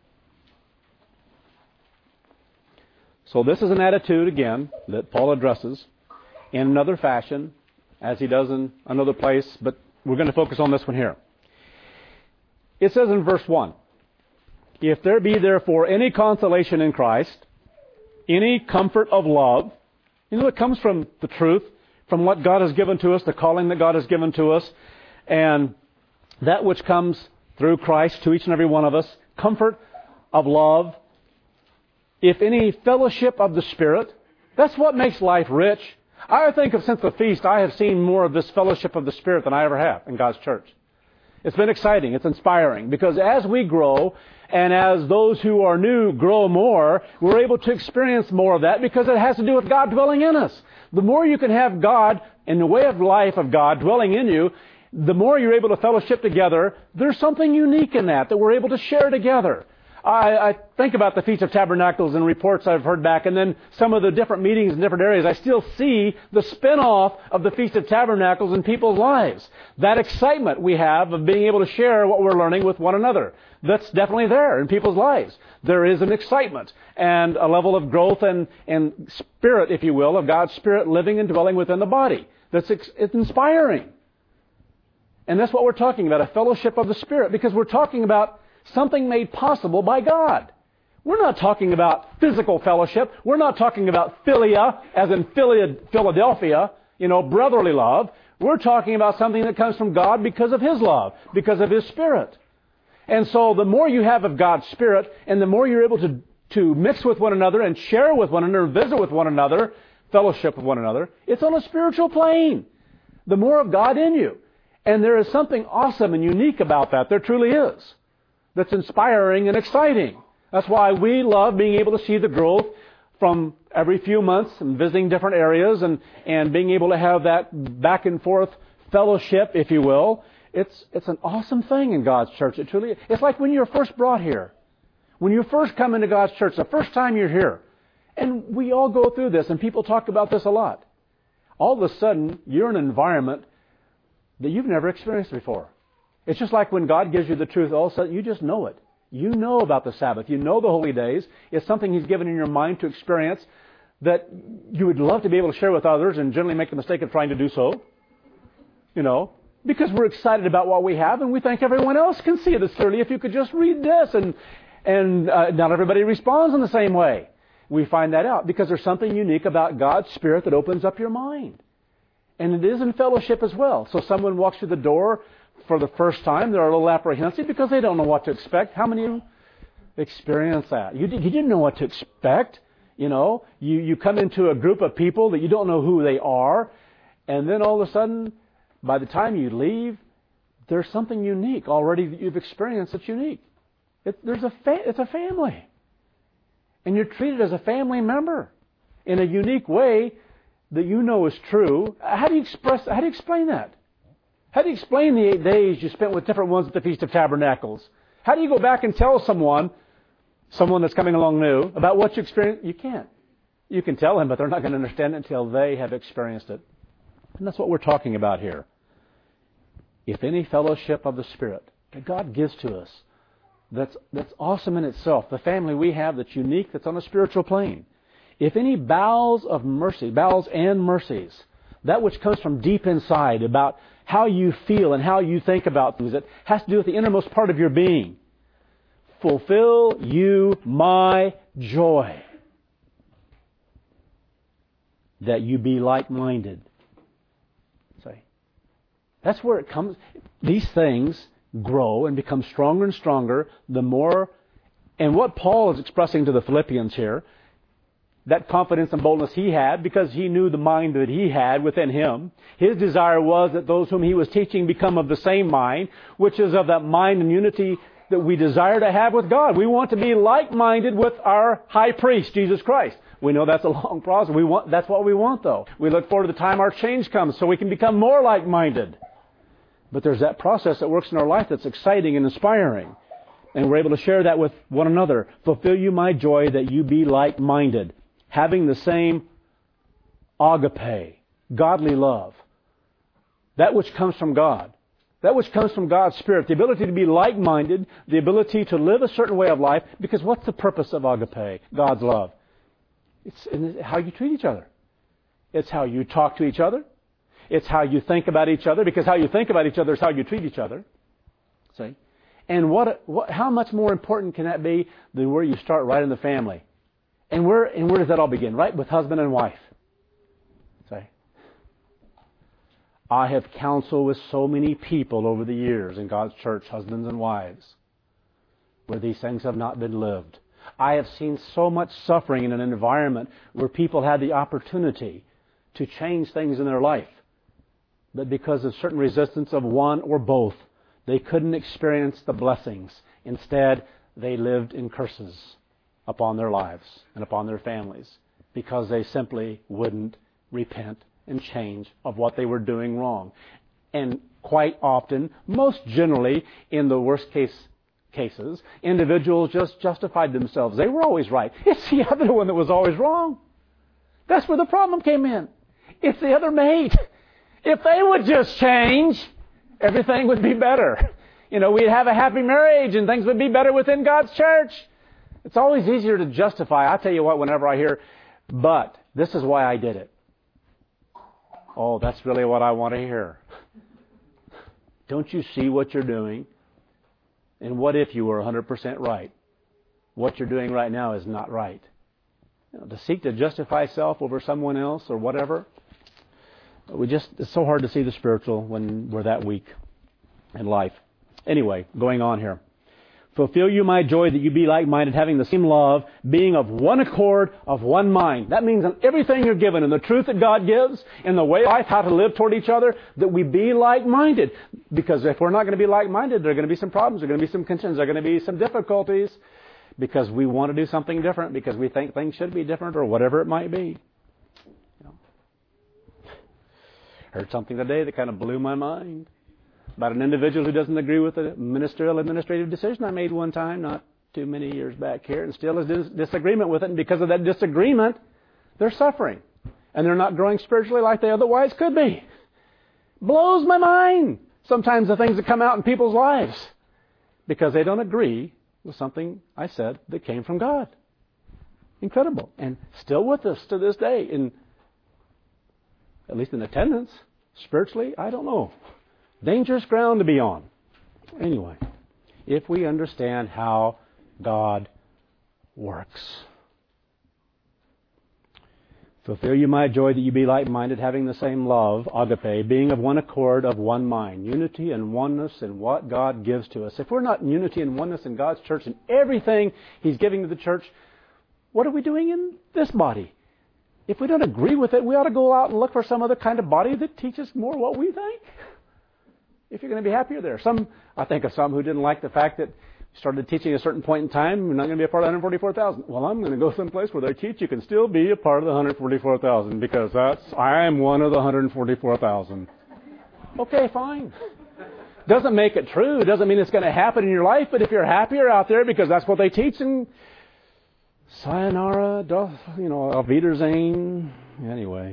So this is an attitude, again, that Paul addresses in another fashion, as he does in another place, but we're going to focus on this one here. It says in verse one, if there be therefore any consolation in Christ, any comfort of love, you know, it comes from the truth, from what God has given to us, the calling that God has given to us, and that which comes through Christ to each and every one of us, comfort of love, if any fellowship of the Spirit, that's what makes life rich. I think of since the feast, I have seen more of this fellowship of the Spirit than I ever have in God's church. It's been exciting. It's inspiring. Because as we grow, and as those who are new grow more, we're able to experience more of that because it has to do with God dwelling in us. The more you can have God, in the way of life of God, dwelling in you, the more you're able to fellowship together. There's something unique in that, that we're able to share together. I, I think about the Feast of Tabernacles and reports I've heard back, and then some of the different meetings in different areas. I still see the spin-off of the Feast of Tabernacles in people's lives. That excitement we have of being able to share what we're learning with one another. That's definitely there in people's lives. There is an excitement and a level of growth and, and spirit, if you will, of God's Spirit living and dwelling within the body. That's ex- it's inspiring. And that's what we're talking about, a fellowship of the Spirit, because we're talking about something made possible by God. We're not talking about physical fellowship. We're not talking about philia, as in Philadelphia, you know, brotherly love. We're talking about something that comes from God because of His love, because of His Spirit. And so the more you have of God's Spirit, and the more you're able to, to mix with one another and share with one another, visit with one another, fellowship with one another, it's on a spiritual plane. The more of God in you. And there is something awesome and unique about that. There truly is. That's inspiring and exciting. That's why we love being able to see the growth from every few months and visiting different areas and, and being able to have that back and forth fellowship, if you will. It's it's an awesome thing in God's church. It truly is. It's like when you're first brought here. When you first come into God's church, the first time you're here. And we all go through this, and people talk about this a lot. All of a sudden, you're in an environment that you've never experienced before. It's just like when God gives you the truth, all of a sudden you just know it. You know about the Sabbath. You know the holy days. It's something He's given in your mind to experience that you would love to be able to share with others and generally make the mistake of trying to do so. You know, because we're excited about what we have and we think everyone else can see it as clearly if you could just read this. And, and uh, not everybody responds in the same way. We find that out because there's something unique about God's Spirit that opens up your mind. And it is in fellowship as well. So someone walks through the door for the first time, they're a little apprehensive because they don't know what to expect. How many of you experience that? You, did, you didn't know what to expect. You know, you, you come into a group of people that you don't know who they are, and then all of a sudden, by the time you leave, there's something unique already that you've experienced that's unique. It, there's a fa- it's a family. And you're treated as a family member in a unique way that you know is true. How do you express, how do you explain that? How do you explain the eight days you spent with different ones at the Feast of Tabernacles? How do you go back and tell someone, someone that's coming along new, about what you experienced? You can't. You can tell them, but they're not going to understand it until they have experienced it. And that's what we're talking about here. If any fellowship of the Spirit that God gives to us, that's, that's awesome in itself, the family we have that's unique, that's on a spiritual plane. If any bowels of mercy, bowels and mercies, that which comes from deep inside about how you feel and how you think about things, it has to do with the innermost part of your being. Fulfill you my joy, that you be like-minded. Say, that's where it comes. These things grow and become stronger and stronger the more. And what Paul is expressing to the Philippians here, that confidence and boldness he had because he knew the mind that he had within him. His desire was that those whom he was teaching become of the same mind, which is of that mind and unity that we desire to have with God. We want to be like-minded with our high priest, Jesus Christ. We know that's a long process. We want, that's what we want, though. We look forward to the time our change comes so we can become more like-minded. But there's that process that works in our life that's exciting and inspiring. And we're able to share that with one another. Fulfill you my joy that you be like-minded. Having the same agape, godly love. That which comes from God. That which comes from God's Spirit. The ability to be like-minded. The ability to live a certain way of life. Because what's the purpose of agape, God's love? It's in how you treat each other. It's how you talk to each other. It's how you think about each other. Because how you think about each other is how you treat each other. See? And what, what, how much more important can that be than where you start right in the family? And where and where does that all begin? Right with husband and wife. Say, I have counseled with so many people over the years in God's church, husbands and wives, where these things have not been lived. I have seen so much suffering in an environment where people had the opportunity to change things in their life. But because of certain resistance of one or both, they couldn't experience the blessings. Instead, they lived in curses upon their lives and upon their families because they simply wouldn't repent and change of what they were doing wrong. And quite often, most generally, in the worst case cases, individuals just justified themselves. They were always right. It's the other one that was always wrong. That's where the problem came in. It's the other mate. If they would just change, everything would be better. You know, we'd have a happy marriage and things would be better within God's church. It's always easier to justify. I tell you what, whenever I hear, but this is why I did it. Oh, that's really what I want to hear. Don't you see what you're doing? And what if you were one hundred percent right? What you're doing right now is not right. You know, to seek to justify self over someone else or whatever, we just it's so hard to see the spiritual when we're that weak in life. Anyway, going on here. Fulfill you my joy that you be like-minded, having the same love, being of one accord, of one mind. That means in everything you're given, in the truth that God gives, in the way of life, how to live toward each other, that we be like-minded. Because if we're not going to be like-minded, there are going to be some problems, there are going to be some concerns, there are going to be some difficulties, because we want to do something different, because we think things should be different, or whatever it might be. You know. Heard something today that kind of blew my mind. About an individual who doesn't agree with a ministerial administrative decision I made one time, not too many years back here, and still has dis- disagreement with it. And because of that disagreement, they're suffering. And they're not growing spiritually like they otherwise could be. Blows my mind. Sometimes the things that come out in people's lives. Because they don't agree with something I said that came from God. Incredible. And still with us to this day. In, at least in attendance. Spiritually, I don't know. Dangerous ground to be on. Anyway, if we understand how God works. Fulfill you my joy that you be like-minded, having the same love, agape, being of one accord, of one mind. Unity and oneness in what God gives to us. If we're not in unity and oneness in God's church and everything He's giving to the church, what are we doing in this body? If we don't agree with it, we ought to go out and look for some other kind of body that teaches more what we think. If you're going to be happier there. Some, I think of some who didn't like the fact that you started teaching at a certain point in time, you're not going to be a part of the one hundred forty-four thousand. Well, I'm going to go someplace where they teach you can still be a part of the one hundred forty-four thousand because that's, I am one of the one hundred forty-four thousand. Okay, fine. Doesn't make it true. Doesn't mean it's going to happen in your life, but if you're happier out there because that's what they teach, and sayonara, you know, auf Wiedersehen. Anyway.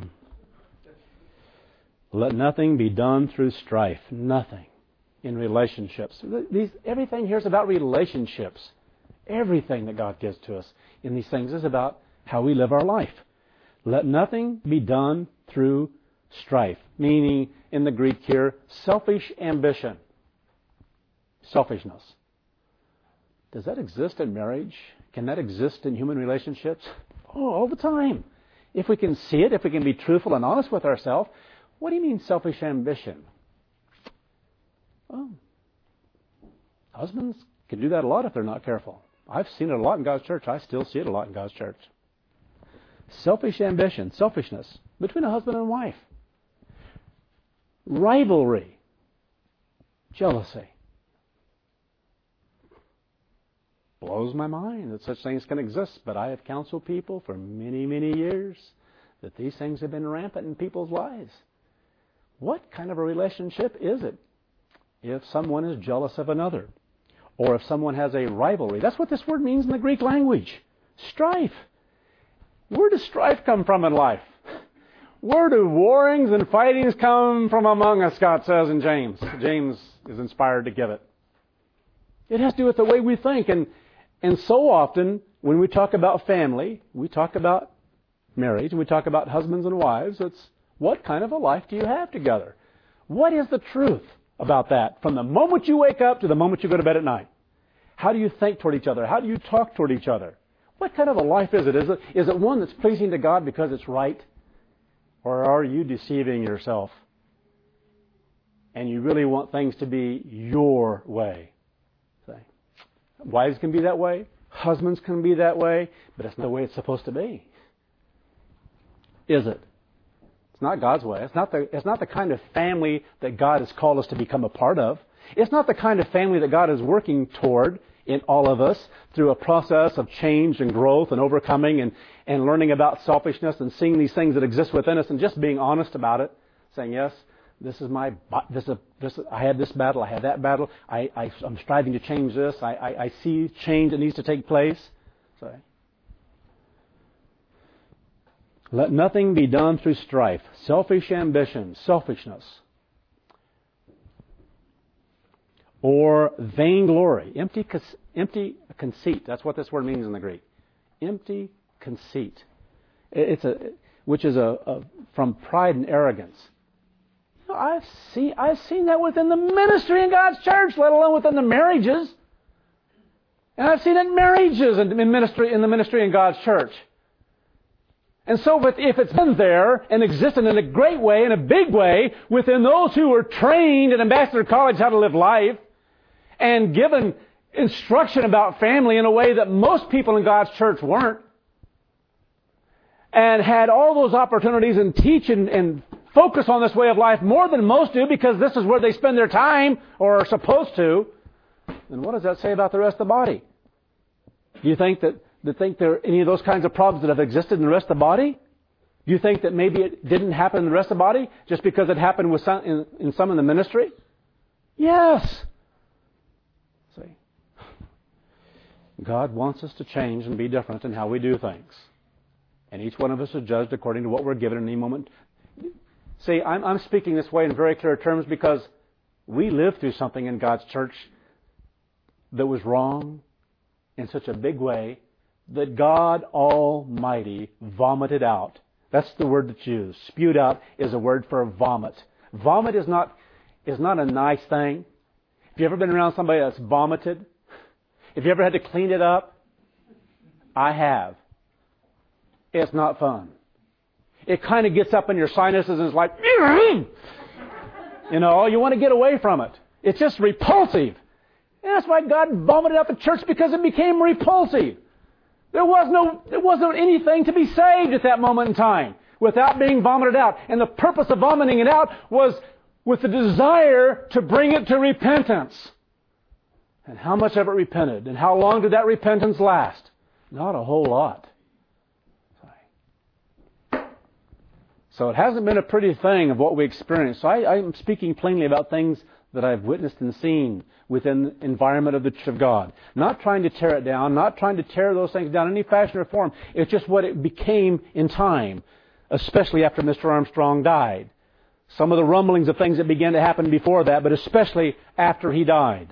Let nothing be done through strife. Nothing. In relationships. These, everything here is about relationships. Everything that God gives to us in these things is about how we live our life. Let nothing be done through strife. Meaning, in the Greek here, selfish ambition. Selfishness. Does that exist in marriage? Can that exist in human relationships? Oh, all the time. If we can see it, if we can be truthful and honest with ourselves. What do you mean selfish ambition? Well, husbands can do that a lot if they're not careful. I've seen it a lot in God's church. I still see it a lot in God's church. Selfish ambition, selfishness between a husband and wife. Rivalry, jealousy. Blows my mind that such things can exist, but I have counseled people for many, many years that these things have been rampant in people's lives. What kind of a relationship is it if someone is jealous of another? Or if someone has a rivalry? That's what this word means in the Greek language. Strife. Where does strife come from in life? Where do warrings and fightings come from among us, God says in James. James is inspired to give it. It has to do with the way we think. And, and so often, when we talk about family, we talk about marriage, and we talk about husbands and wives, it's what kind of a life do you have together? What is the truth about that from the moment you wake up to the moment you go to bed at night? How do you think toward each other? How do you talk toward each other? What kind of a life is it? Is it, is it one that's pleasing to God because it's right? Or are you deceiving yourself? And you really want things to be your way. Say, wives can be that way. Husbands can be that way. But that's not the way it's supposed to be. Is it? It's not God's way. It's not the, it's not the kind of family that God has called us to become a part of. It's not the kind of family that God is working toward in all of us through a process of change and growth and overcoming and, and learning about selfishness and seeing these things that exist within us and just being honest about it, saying, yes, this is my, this is, this is, I had this battle, I had that battle, I, I, I'm striving to change this, I, I, I see change that needs to take place. So, let nothing be done through strife, selfish ambition, selfishness, or vainglory, empty, empty conceit. That's what this word means in the Greek. Empty conceit. It's a, which is a, a from pride and arrogance. You know, I've seen, I've seen that within the ministry in God's church, let alone within the marriages. And I've seen it in marriages and in ministry in the ministry in God's church. And so if it's been there and existed in a great way, in a big way, within those who were trained at Ambassador College how to live life and given instruction about family in a way that most people in God's church weren't, and had all those opportunities and teach and, and focus on this way of life more than most do because this is where they spend their time or are supposed to, then what does that say about the rest of the body? Do you think that Do you think there are any of those kinds of problems that have existed in the rest of the body? Do you think that maybe it didn't happen in the rest of the body just because it happened with some, in, in some in the ministry? Yes. See, God wants us to change and be different in how we do things. And each one of us is judged according to what we're given in any moment. See, I'm, I'm speaking this way in very clear terms because we lived through something in God's church that was wrong in such a big way that God Almighty vomited out. That's the word that's used. Spewed out is a word for vomit. Vomit is not is not a nice thing. Have you ever been around somebody that's vomited? Have you ever had to clean it up? I have. It's not fun. It kind of gets up in your sinuses and it's like, you know, you want to get away from it. It's just repulsive. And that's why God vomited out the church, because it became repulsive. There was no, there wasn't anything to be saved at that moment in time without being vomited out. And the purpose of vomiting it out was with the desire to bring it to repentance. And how much of it repented? And how long did that repentance last? Not a whole lot. So it hasn't been a pretty thing of what we experienced. So I, I'm speaking plainly about things that I've witnessed and seen within the environment of the Church of God. Not trying to tear it down, not trying to tear those things down in any fashion or form. It's just what it became in time, especially after Mister Armstrong died. Some of the rumblings of things that began to happen before that, but especially after he died.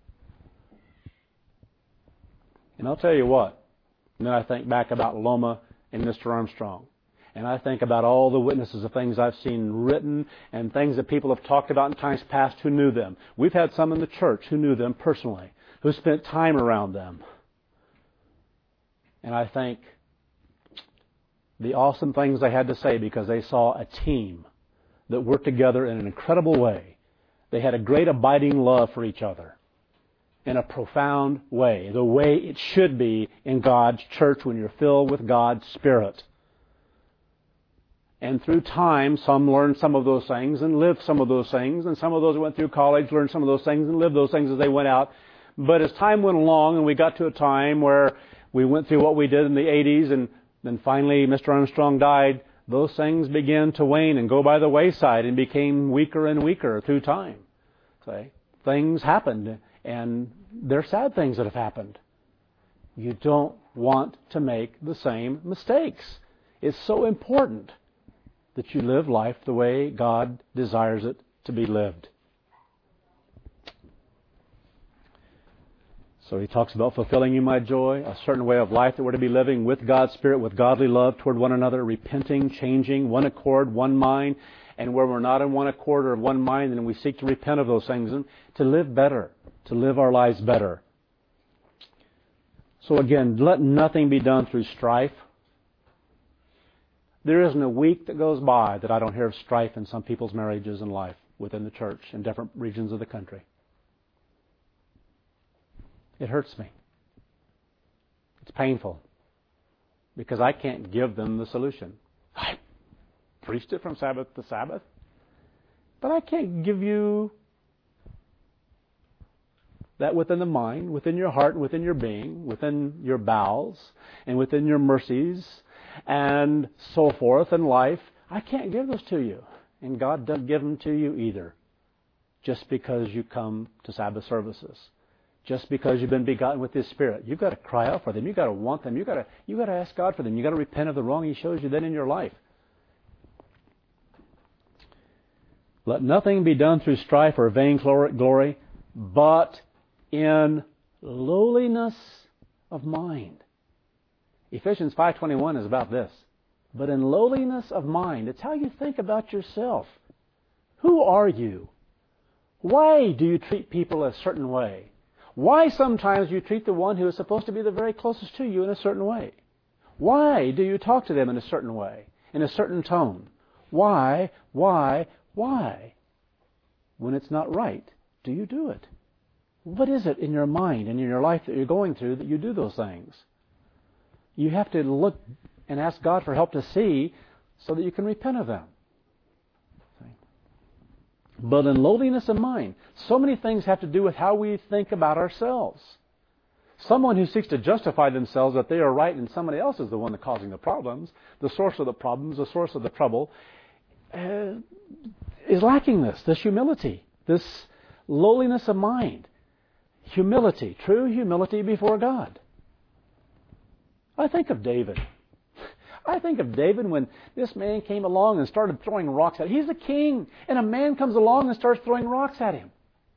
And I'll tell you what, and then I think back about Loma and Mister Armstrong. And I think about all the witnesses of things I've seen written and things that people have talked about in times past who knew them. We've had some in the church who knew them personally, who spent time around them. And I think the awesome things they had to say, because they saw a team that worked together in an incredible way. They had a great abiding love for each other in a profound way, the way it should be in God's church when you're filled with God's Spirit. And through time, some learned some of those things and lived some of those things. And some of those who went through college learned some of those things and lived those things as they went out. But as time went along and we got to a time where we went through what we did in the eighties and then finally Mister Armstrong died, those things began to wane and go by the wayside and became weaker and weaker through time. See? Things happened, and they're sad things that have happened. You don't want to make the same mistakes. It's so important that you live life the way God desires it to be lived. So he talks about fulfilling you my joy, a certain way of life that we're to be living with God's Spirit, with godly love toward one another, repenting, changing, one accord, one mind. And where we're not in one accord or one mind, then we seek to repent of those things and to live better, to live our lives better. So again, let nothing be done through strife. There isn't a week that goes by that I don't hear of strife in some people's marriages and life within the church in different regions of the country. It hurts me. It's painful because I can't give them the solution. I, preached it from Sabbath to Sabbath. But I can't give you that within the mind, within your heart, within your being, within your bowels, and within your mercies, and so forth in life. I can't give those to you. And God doesn't give them to you either. Just because you come to Sabbath services. Just because you've been begotten with His Spirit. You've got to cry out for them. You've got to want them. You've got to, you've got to ask God for them. You've got to repent of the wrong He shows you then in your life. Let nothing be done through strife or vain glory, but in lowliness of mind. Ephesians five twenty-one is about this. But in lowliness of mind. It's how you think about yourself. Who are you? Why do you treat people a certain way? Why sometimes you treat the one who is supposed to be the very closest to you in a certain way? Why do you talk to them in a certain way, in a certain tone? Why, why, why? When it's not right, do you do it? What is it in your mind and in your life that you're going through that you do those things? You have to look and ask God for help to see so that you can repent of them. But in lowliness of mind, so many things have to do with how we think about ourselves. Someone who seeks to justify themselves that they are right and somebody else is the one that's causing the problems, the source of the problems, the source of the trouble, uh, is lacking this, this humility, this lowliness of mind. Humility, true humility before God. I think of David. I think of David when this man came along and started throwing rocks at him. He's a king, and a man comes along and starts throwing rocks at him.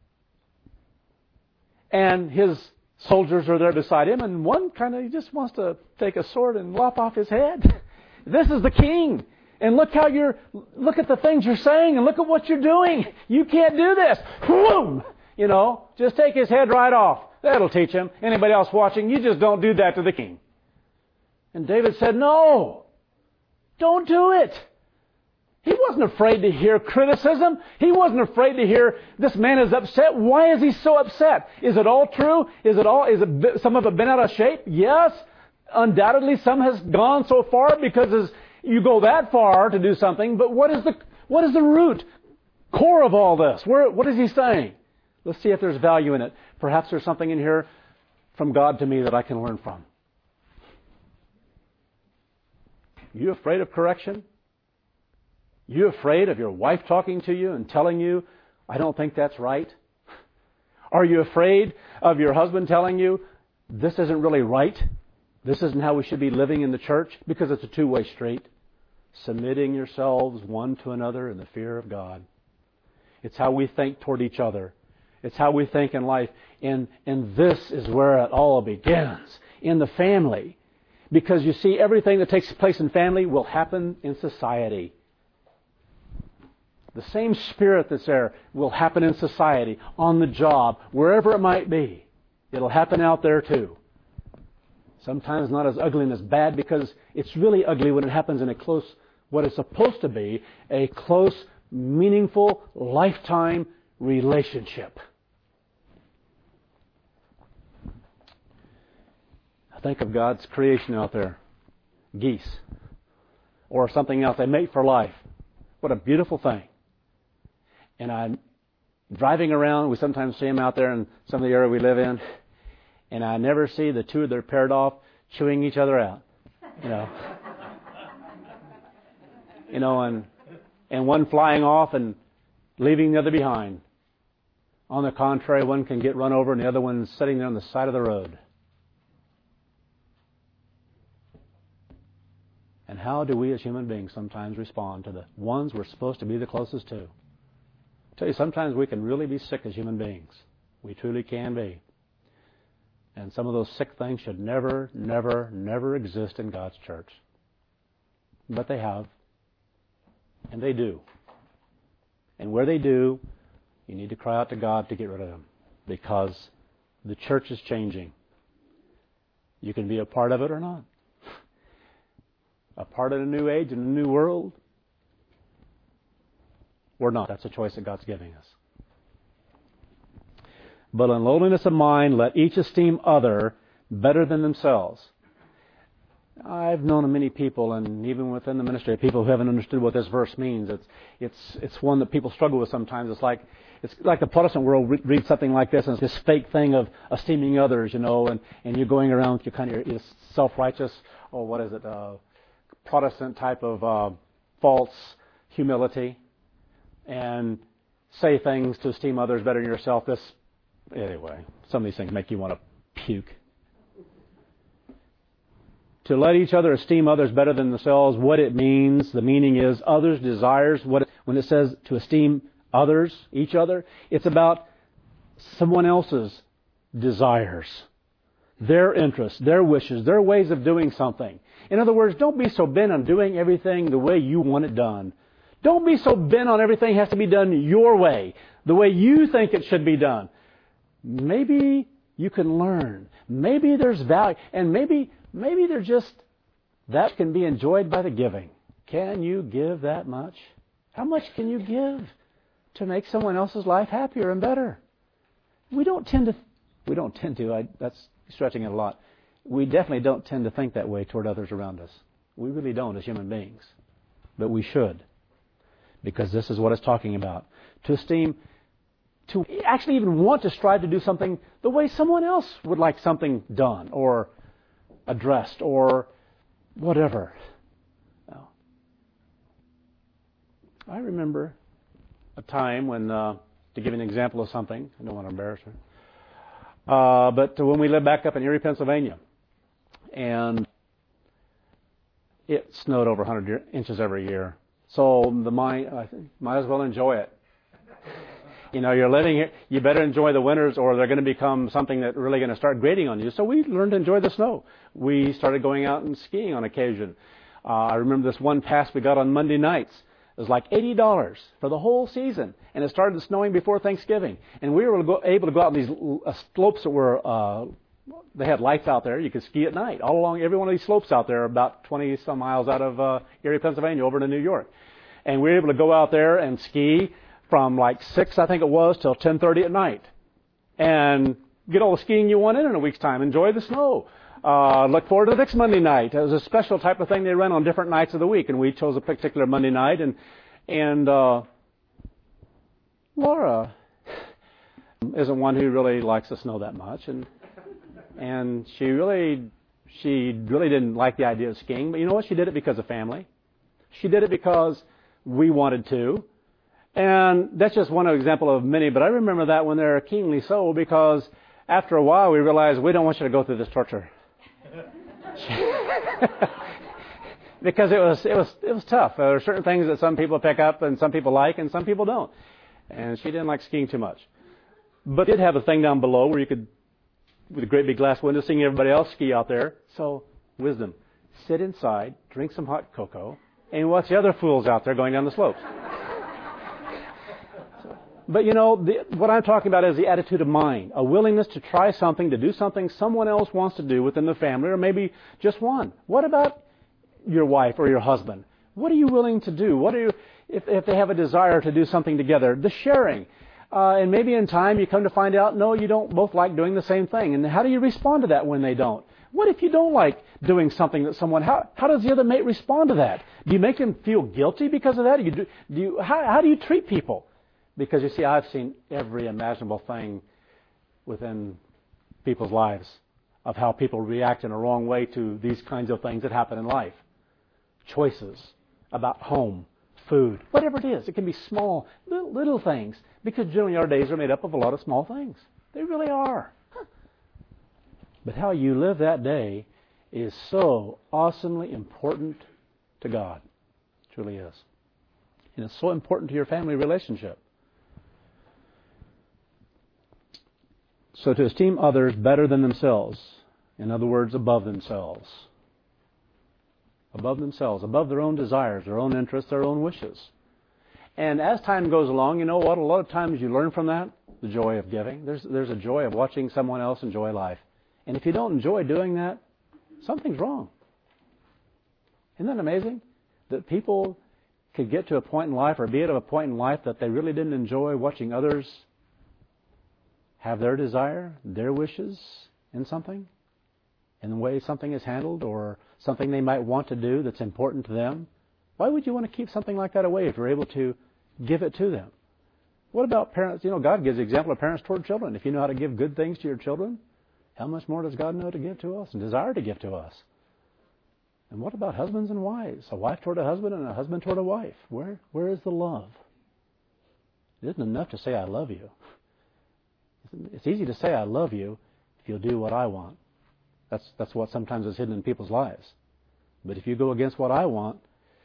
And his soldiers are there beside him, and one kind of just wants to take a sword and lop off his head. This is the king. And look how you're, look at the things you're saying, and look at what you're doing. You can't do this. Boom! You know, just take his head right off. That'll teach him. Anybody else watching, you just don't do that to the king. And David said, no, don't do it. He wasn't afraid to hear criticism. He wasn't afraid to hear this man is upset. Why is he so upset? Is it all true? Is it all, is it, some of it been out of shape? Yes. Undoubtedly, some has gone so far because as you go that far to do something. But what is the, what is the root, core of all this? Where, what is he saying? Let's see if there's value in it. Perhaps there's something in here from God to me that I can learn from. You afraid of correction? You afraid of your wife talking to you and telling you, I don't think that's right? Are you afraid of your husband telling you, this isn't really right? This isn't how we should be living in the church? Because it's a two-way street. Submitting yourselves one to another in the fear of God. It's how we think toward each other. It's how we think in life. And, and this is where it all begins. In the family. Because you see, everything that takes place in family will happen in society. The same spirit that's there will happen in society, on the job, wherever it might be. It'll happen out there too. Sometimes not as ugly and as bad because it's really ugly when it happens in a close, what is supposed to be a close, meaningful, lifetime relationship. Think of God's creation out there. Geese. Or something else. They mate for life. What a beautiful thing. And I'm driving around. We sometimes see them out there in some of the area we live in. And I never see the two that are paired off chewing each other out. You know. You know, and, and one flying off and leaving the other behind. On the contrary, one can get run over and the other one's sitting there on the side of the road. And how do we as human beings sometimes respond to the ones we're supposed to be the closest to? I tell you, sometimes we can really be sick as human beings. We truly can be. And some of those sick things should never, never, never exist in God's church. But they have. And they do. And where they do, you need to cry out to God to get rid of them. Because the church is changing. You can be a part of it or not. A part of a new age and a new world, or not. That's a choice that God's giving us. But in lowliness of mind, let each esteem other better than themselves. I've known many people, and even within the ministry, people who haven't understood what this verse means. It's it's it's one that people struggle with sometimes. It's like it's like the Protestant world re- reads something like this, and it's this fake thing of esteeming others, you know, and, and you're going around with your kind of your self-righteous, or what is it, uh, Protestant type of uh, false humility, and say things to esteem others better than yourself. This anyway, some of these things make you want to puke. To let each other esteem others better than themselves, what it means, the meaning is others' desires. What it, when it says to esteem others, each other, it's about someone else's desires, their interests, their wishes, their ways of doing something. In other words, don't be so bent on doing everything the way you want it done. Don't be so bent on everything has to be done your way, the way you think it should be done. Maybe you can learn. Maybe there's value, and maybe Maybe they're just, that can be enjoyed by the giving. Can you give that much? How much can you give to make someone else's life happier and better? We don't tend to, we don't tend to, I, that's stretching it a lot. We definitely don't tend to think that way toward others around us. We really don't as human beings. But we should. Because this is what it's talking about. To esteem, to actually even want to strive to do something the way someone else would like something done, or addressed, or whatever. Now, I remember a time when, uh, to give you an example of something, I don't want to embarrass her, uh, but when we lived back up in Erie, Pennsylvania, and it snowed over one hundred inches every year. So the might, I think, might as well enjoy it. You know, you're living here, you better enjoy the winters, or they're going to become something that really going to start grating on you. So we learned to enjoy the snow. We started going out and skiing on occasion. Uh, I remember this one pass we got on Monday nights. It was like eighty dollars for the whole season. And it started snowing before Thanksgiving. And we were able to go out on these uh, slopes that were, uh, they had lights out there. You could ski at night. All along every one of these slopes out there, about twenty some miles out of uh, Erie, Pennsylvania, over to New York. And we were able to go out there and ski from like six, I think it was, till ten thirty at night. And get all the skiing you want in in a week's time. Enjoy the snow. Uh, look forward to the next Monday night. It was a special type of thing they run on different nights of the week. And we chose a particular Monday night. And, and uh, Laura isn't one who really likes the snow that much. And and she really, she really didn't like the idea of skiing. But you know what? She did it because of family. She did it because we wanted to. And that's just one example of many, but I remember that when they're keenly so, because after a while we realized we don't want you to go through this torture. Because it was it was it was tough. There are certain things that some people pick up and some people like and some people don't. And she didn't like skiing too much. But did have a thing down below where you could, with a great big glass window, seeing everybody else ski out there. So, wisdom. Sit inside, drink some hot cocoa, and watch the other fools out there going down the slopes. But, you know, the, what I'm talking about is the attitude of mind, a willingness to try something, to do something someone else wants to do within the family, or maybe just one. What about your wife or your husband? What are you willing to do? What are you, if, if they have a desire to do something together? The sharing. Uh, and maybe in time you come to find out, no, you don't both like doing the same thing. And how do you respond to that when they don't? What if you don't like doing something that someone, how, how does the other mate respond to that? Do you make them feel guilty because of that? Do you, do you, how, how do you treat people? Because, you see, I've seen every imaginable thing within people's lives of how people react in a wrong way to these kinds of things that happen in life. Choices about home, food, whatever it is. It can be small, little, little things. Because generally our days are made up of a lot of small things. They really are. But how you live that day is so awesomely important to God. It truly is. And it's so important to your family relationship. So to esteem others better than themselves, in other words, above themselves. Above themselves, above their own desires, their own interests, their own wishes. And as time goes along, you know what? A lot of times you learn from that, the joy of giving. There's, there's a joy of watching someone else enjoy life. And if you don't enjoy doing that, something's wrong. Isn't that amazing? That people could get to a point in life or be at a point in life that they really didn't enjoy watching others have their desire, their wishes in something, in the way something is handled or something they might want to do that's important to them? Why would you want to keep something like that away if you're able to give it to them? What about parents? You know, God gives the example of parents toward children. If you know how to give good things to your children, how much more does God know to give to us and desire to give to us? And what about husbands and wives? A wife toward a husband and a husband toward a wife. Where, where is the love? It isn't enough to say I love you. It's easy to say I love you if you'll do what I want. That's, that's what sometimes is hidden in people's lives. But if you go against what I want,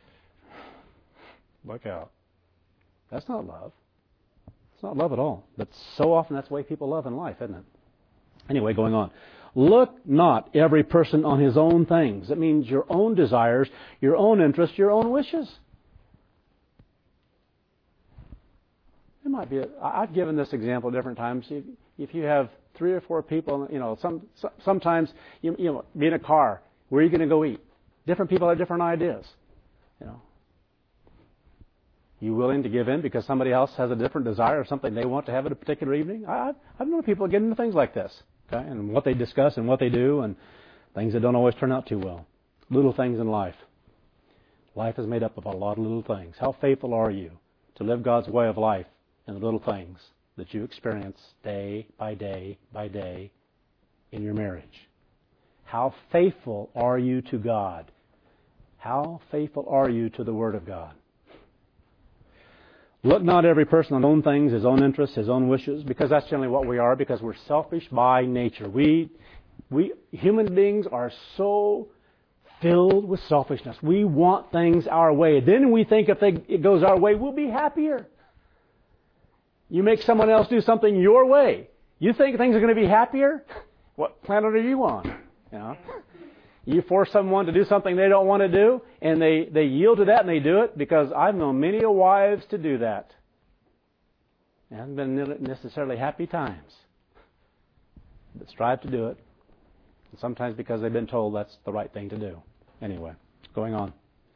look out. That's not love. It's not love at all. But so often that's the way people love in life, isn't it? Anyway, going on. Look not every person on his own things. That means your own desires, your own interests, your own wishes. It might be. A, I've given this example different times. If, if you have three or four people, you know, some sometimes you, you know, be in a car. Where are you going to go eat? Different people have different ideas. You know, you willing to give in because somebody else has a different desire or something they want to have at a particular evening? I, I've, I've known people get into things like this. Okay, and what they discuss and what they do and things that don't always turn out too well. Little things in life. Life is made up of a lot of little things. How faithful are you to live God's way of life in the little things that you experience day by day by day in your marriage? How faithful are you to God? How faithful are you to the Word of God? Look not every person on his own things, his own interests, his own wishes, because that's generally what we are, because we're selfish by nature. We, we human beings are so filled with selfishness. We want things our way. Then we think if they, it goes our way, we'll be happier. You make someone else do something your way. You think things are going to be happier? What planet are you on? You know? You force someone to do something they don't want to do, and they, they yield to that and they do it, because I've known many a wives to do that. It hasn't been necessarily happy times, but strive to do it. And sometimes because they've been told that's the right thing to do. Anyway, going on.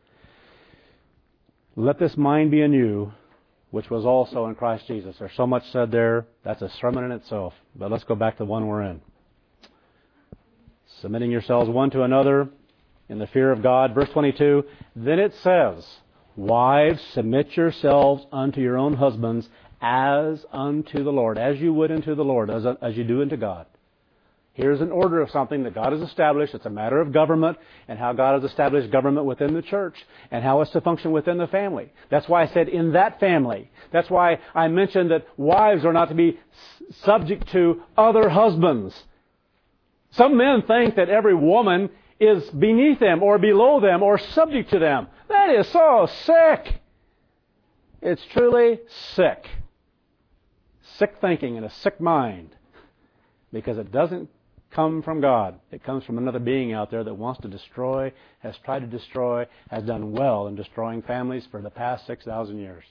Let this mind be in you, which was also in Christ Jesus. There's so much said there. That's a sermon in itself. But let's go back to the one we're in. Submitting yourselves one to another in the fear of God. Verse twenty-two, then it says, wives, submit yourselves unto your own husbands as unto the Lord, as you would unto the Lord, as, as you do unto God. Here's an order of something that God has established. It's a matter of government and how God has established government within the church and how it's to function within the family. That's why I said in that family. That's why I mentioned that wives are not to be subject to other husbands. Some men think that every woman is beneath them or below them or subject to them. That is so sick. It's truly sick. Sick thinking and a sick mind. Because it doesn't come from God. It comes from another being out there that wants to destroy, has tried to destroy, has done well in destroying families for the past six thousand years.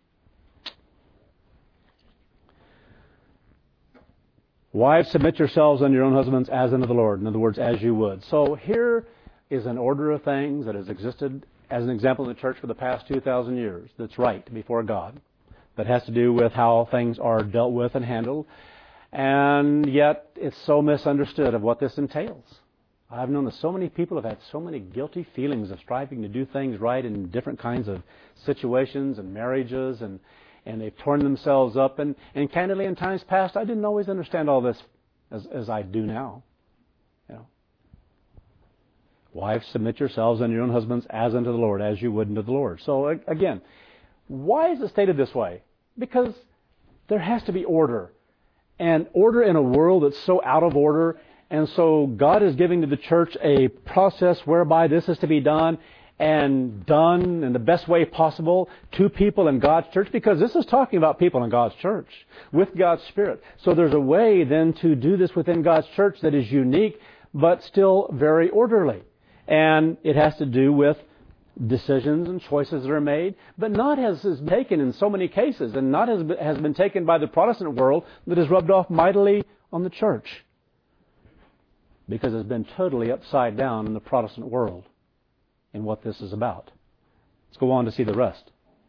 Wives, submit yourselves unto your own husbands as unto the Lord. In other words, as you would. So here is an order of things that has existed as an example in the church for the past two thousand years that's right before God. That has to do with how things are dealt with and handled. And yet it's so misunderstood of what this entails. I've known that so many people have had so many guilty feelings of striving to do things right in different kinds of situations and marriages, and And they've torn themselves up. And, and candidly, in times past, I didn't always understand all this as, as I do now. You know. Wives, submit yourselves unto your own husbands as unto the Lord, as you would unto the Lord. So again, why is it stated this way? Because there has to be order. And order in a world that's so out of order. And so God is giving to the church a process whereby this is to be done, and done in the best way possible to people in God's church, because this is talking about people in God's church with God's Spirit. So there's a way then to do this within God's church that is unique but still very orderly. And it has to do with decisions and choices that are made, but not as is taken in so many cases, and not as has been taken by the Protestant world that has rubbed off mightily on the church, because it's been totally upside down in the Protestant world. And what this is about. Let's go on to see the rest.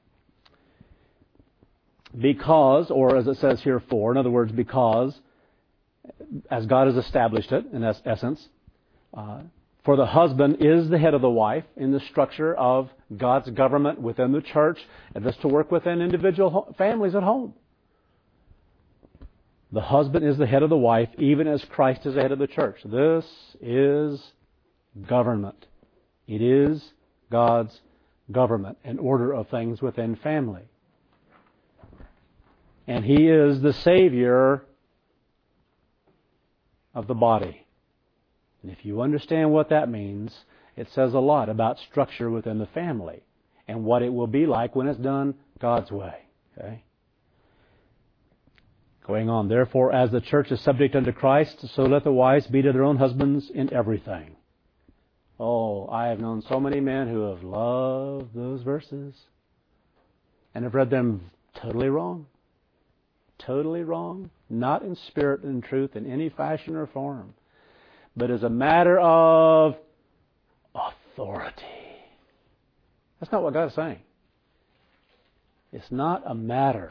Because, or as it says here, for, in other words, because, as God has established it, in essence, Uh, for the husband is the head of the wife in the structure of God's government within the church, and this to work within individual ho- families at home. The husband is the head of the wife, even as Christ is the head of the church. This is government. It is God's government and order of things within family. And He is the Savior of the body. And if you understand what that means, it says a lot about structure within the family and what it will be like when it's done God's way. Okay? Going on, therefore, as the church is subject unto Christ, so let the wives be to their own husbands in everything. Oh, I have known so many men who have loved those verses and have read them totally wrong. Totally wrong. Not in spirit and truth in any fashion or form, but as a matter of authority. That's not what God is saying. It's not a matter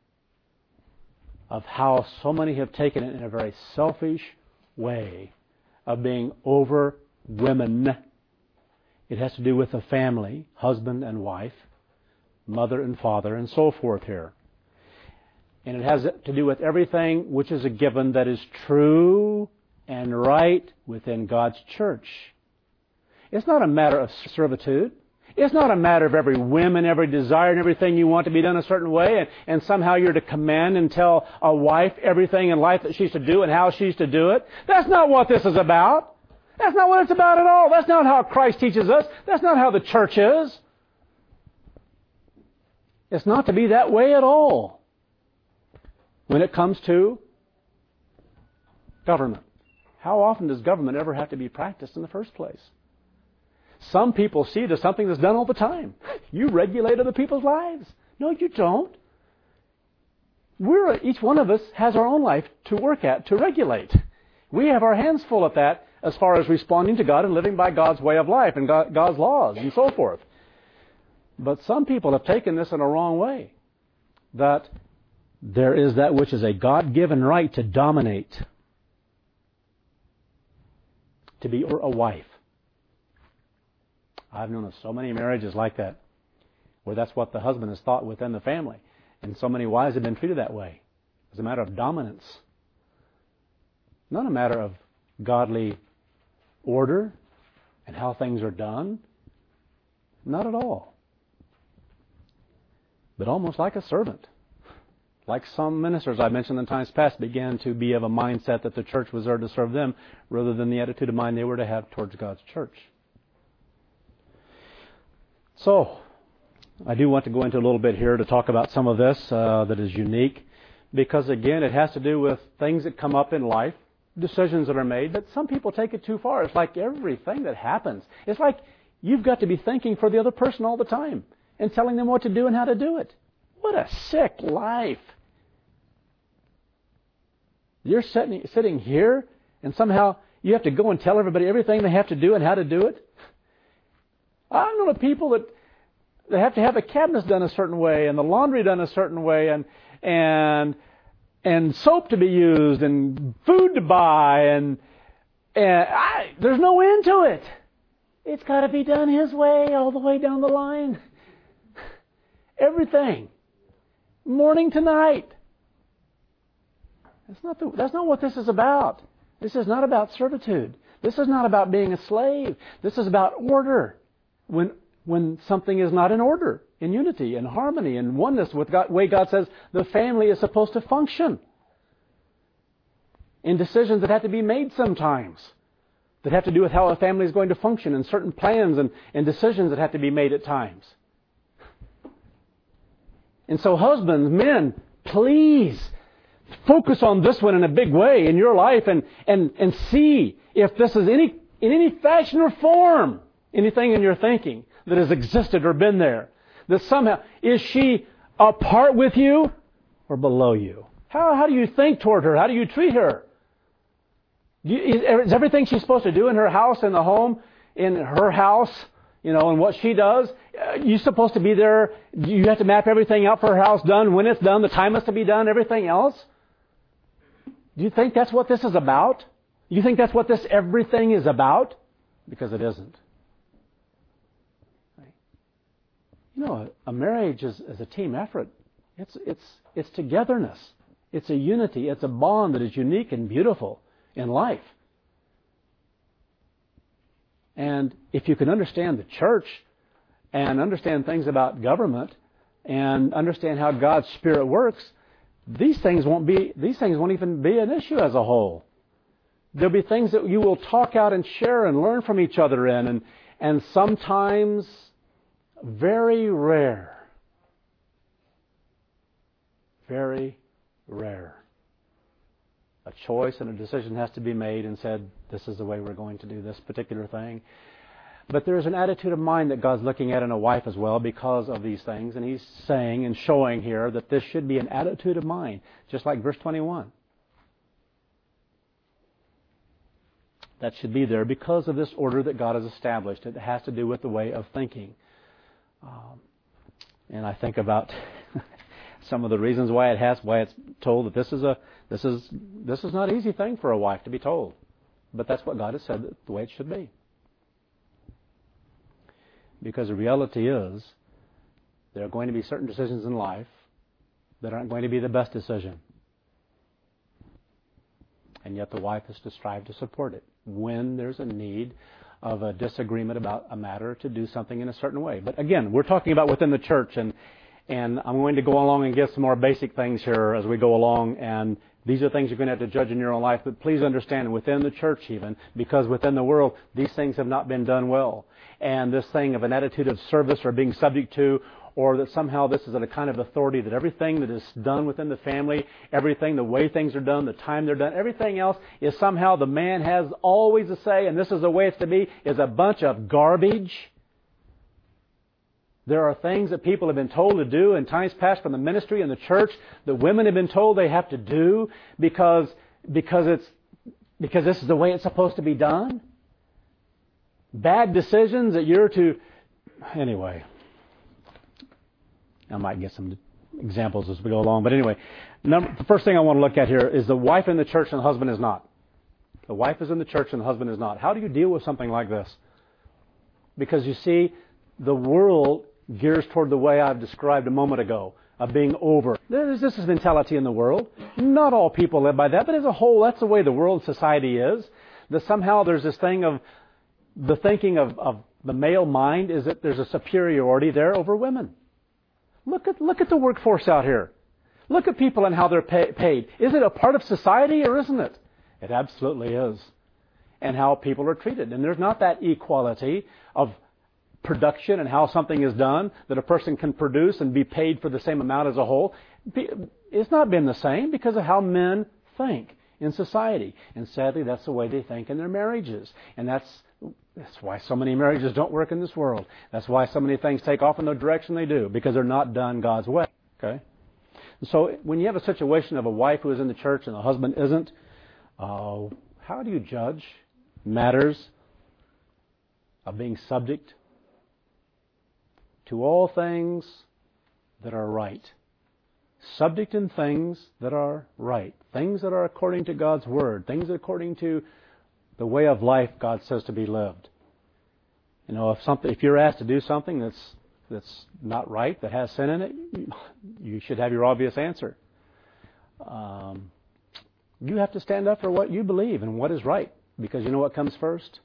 of how so many have taken it in a very selfish way of being over women. It has to do with the family, husband and wife, mother and father, and so forth here. And it has to do with everything which is a given that is true and right within God's church. It's not a matter of servitude. It's not a matter of every whim and every desire and everything you want to be done a certain way, and, and somehow you're to command and tell a wife everything in life that she's to do and how she's to do it. That's not what this is about. That's not what it's about at all. That's not how Christ teaches us. That's not how the church is. It's not to be that way at all when it comes to government. How often does government ever have to be practiced in the first place? Some people see it as something that's done all the time. You regulate other people's lives. No, you don't. We're, each one of us has our own life to work at, to regulate. We have our hands full at that as far as responding to God and living by God's way of life and God, God's laws and so forth. But some people have taken this in a wrong way. That there is that which is a God-given right to dominate, to be a wife. I've known of so many marriages like that, where that's what the husband has thought within the family. And so many wives have been treated that way, as a matter of dominance. Not a matter of godly order and how things are done. Not at all. But almost like a servant. Like some ministers I mentioned in times past began to be of a mindset that the church was there to serve them rather than the attitude of mind they were to have towards God's church. So, I do want to go into a little bit here to talk about some of this uh, that is unique, because again, it has to do with things that come up in life, decisions that are made, but some people take it too far. It's like everything that happens. It's like you've got to be thinking for the other person all the time and telling them what to do and how to do it. What a sick life. You're sitting, sitting here and somehow you have to go and tell everybody everything they have to do and how to do it. I know of people that they have to have the cabinets done a certain way and the laundry done a certain way and and and soap to be used and food to buy and and I, there's no end to it. It's got to be done his way all the way down the line. Everything, morning to night. That's not the, that's not what this is about. This is not about servitude. This is not about being a slave. This is about order. When when something is not in order, in unity, in harmony, in oneness with the way God says the family is supposed to function. In decisions that have to be made sometimes, that have to do with how a family is going to function, and certain plans and, and decisions that have to be made at times. And so husbands, men, please focus on this one in a big way in your life and, and, and see if this is any in any fashion or form, anything in your thinking that has existed or been there, that somehow, is she apart with you or below you? How, how do you think toward her? How do you treat her? Do you, is, is everything she's supposed to do in her house, in the home, in her house, you know, and what she does, uh, you're supposed to be there, you have to map everything out for her house done, when it's done, the time has to be done, everything else? Do you think that's what this is about? You think that's what this everything is about? Because it isn't. You know, a marriage is, is a team effort. It's, it's, it's togetherness. It's a unity. It's a bond that is unique and beautiful in life. And if you can understand the church and understand things about government and understand how God's Spirit works, these things won't be, these things won't even be an issue as a whole. There'll be things that you will talk out and share and learn from each other in, and, and sometimes very rare. Very rare. A choice and a decision has to be made and said, this is the way we're going to do this particular thing. But there is an attitude of mind that God's looking at in a wife as well because of these things. And He's saying and showing here that this should be an attitude of mind, just like verse twenty-one. That should be there because of this order that God has established. It has to do with the way of thinking. Um, and I think about some of the reasons why it has, why it's told that this is a, this is, this is not an easy thing for a wife to be told. But that's what God has said, that the way it should be. Because the reality is, there are going to be certain decisions in life that aren't going to be the best decision. And yet the wife is to strive to support it when there's a need of a disagreement about a matter to do something in a certain way. But again, we're talking about within the church, and and I'm going to go along and give some more basic things here as we go along, and these are things you're going to have to judge in your own life. But please understand, within the church even, because within the world, these things have not been done well. And this thing of an attitude of service or being subject to, or that somehow this is a kind of authority that everything that is done within the family, everything, the way things are done, the time they're done, everything else is somehow the man has always a say, and this is the way it's to be, is a bunch of garbage. There are things that people have been told to do in times past from the ministry and the church that women have been told they have to do because, because it's, because this is the way it's supposed to be done. Bad decisions that you're to, anyway. I might get some examples as we go along. But anyway, number, the first thing I want to look at here is the wife in the church and the husband is not. The wife is in the church and the husband is not. How do you deal with something like this? Because you see, the world gears toward the way I've described a moment ago, of being over. There's this is mentality in the world. Not all people live by that, but as a whole, that's the way the world society is. That somehow there's this thing of the thinking of, of the male mind is that there's a superiority there over women. Look at look at the workforce out here. Look at people and how they're pay, paid. Is it a part of society or isn't it? It absolutely is. And how people are treated. And there's not that equality of production and how something is done that a person can produce and be paid for the same amount as a whole. It's not been the same because of how men think in society. And sadly, that's the way they think in their marriages. And that's That's why so many marriages don't work in this world. That's why so many things take off in the direction they do, because they're not done God's way. Okay? So when you have a situation of a wife who is in the church and the husband isn't, uh, how do you judge matters of being subject to all things that are right? Subject in things that are right. Things that are according to God's Word. Things according to the way of life God says to be lived. You know, if something, if you're asked to do something that's that's not right, that has sin in it, you should have your obvious answer. Um, you have to stand up for what you believe and what is right, because you know what comes first?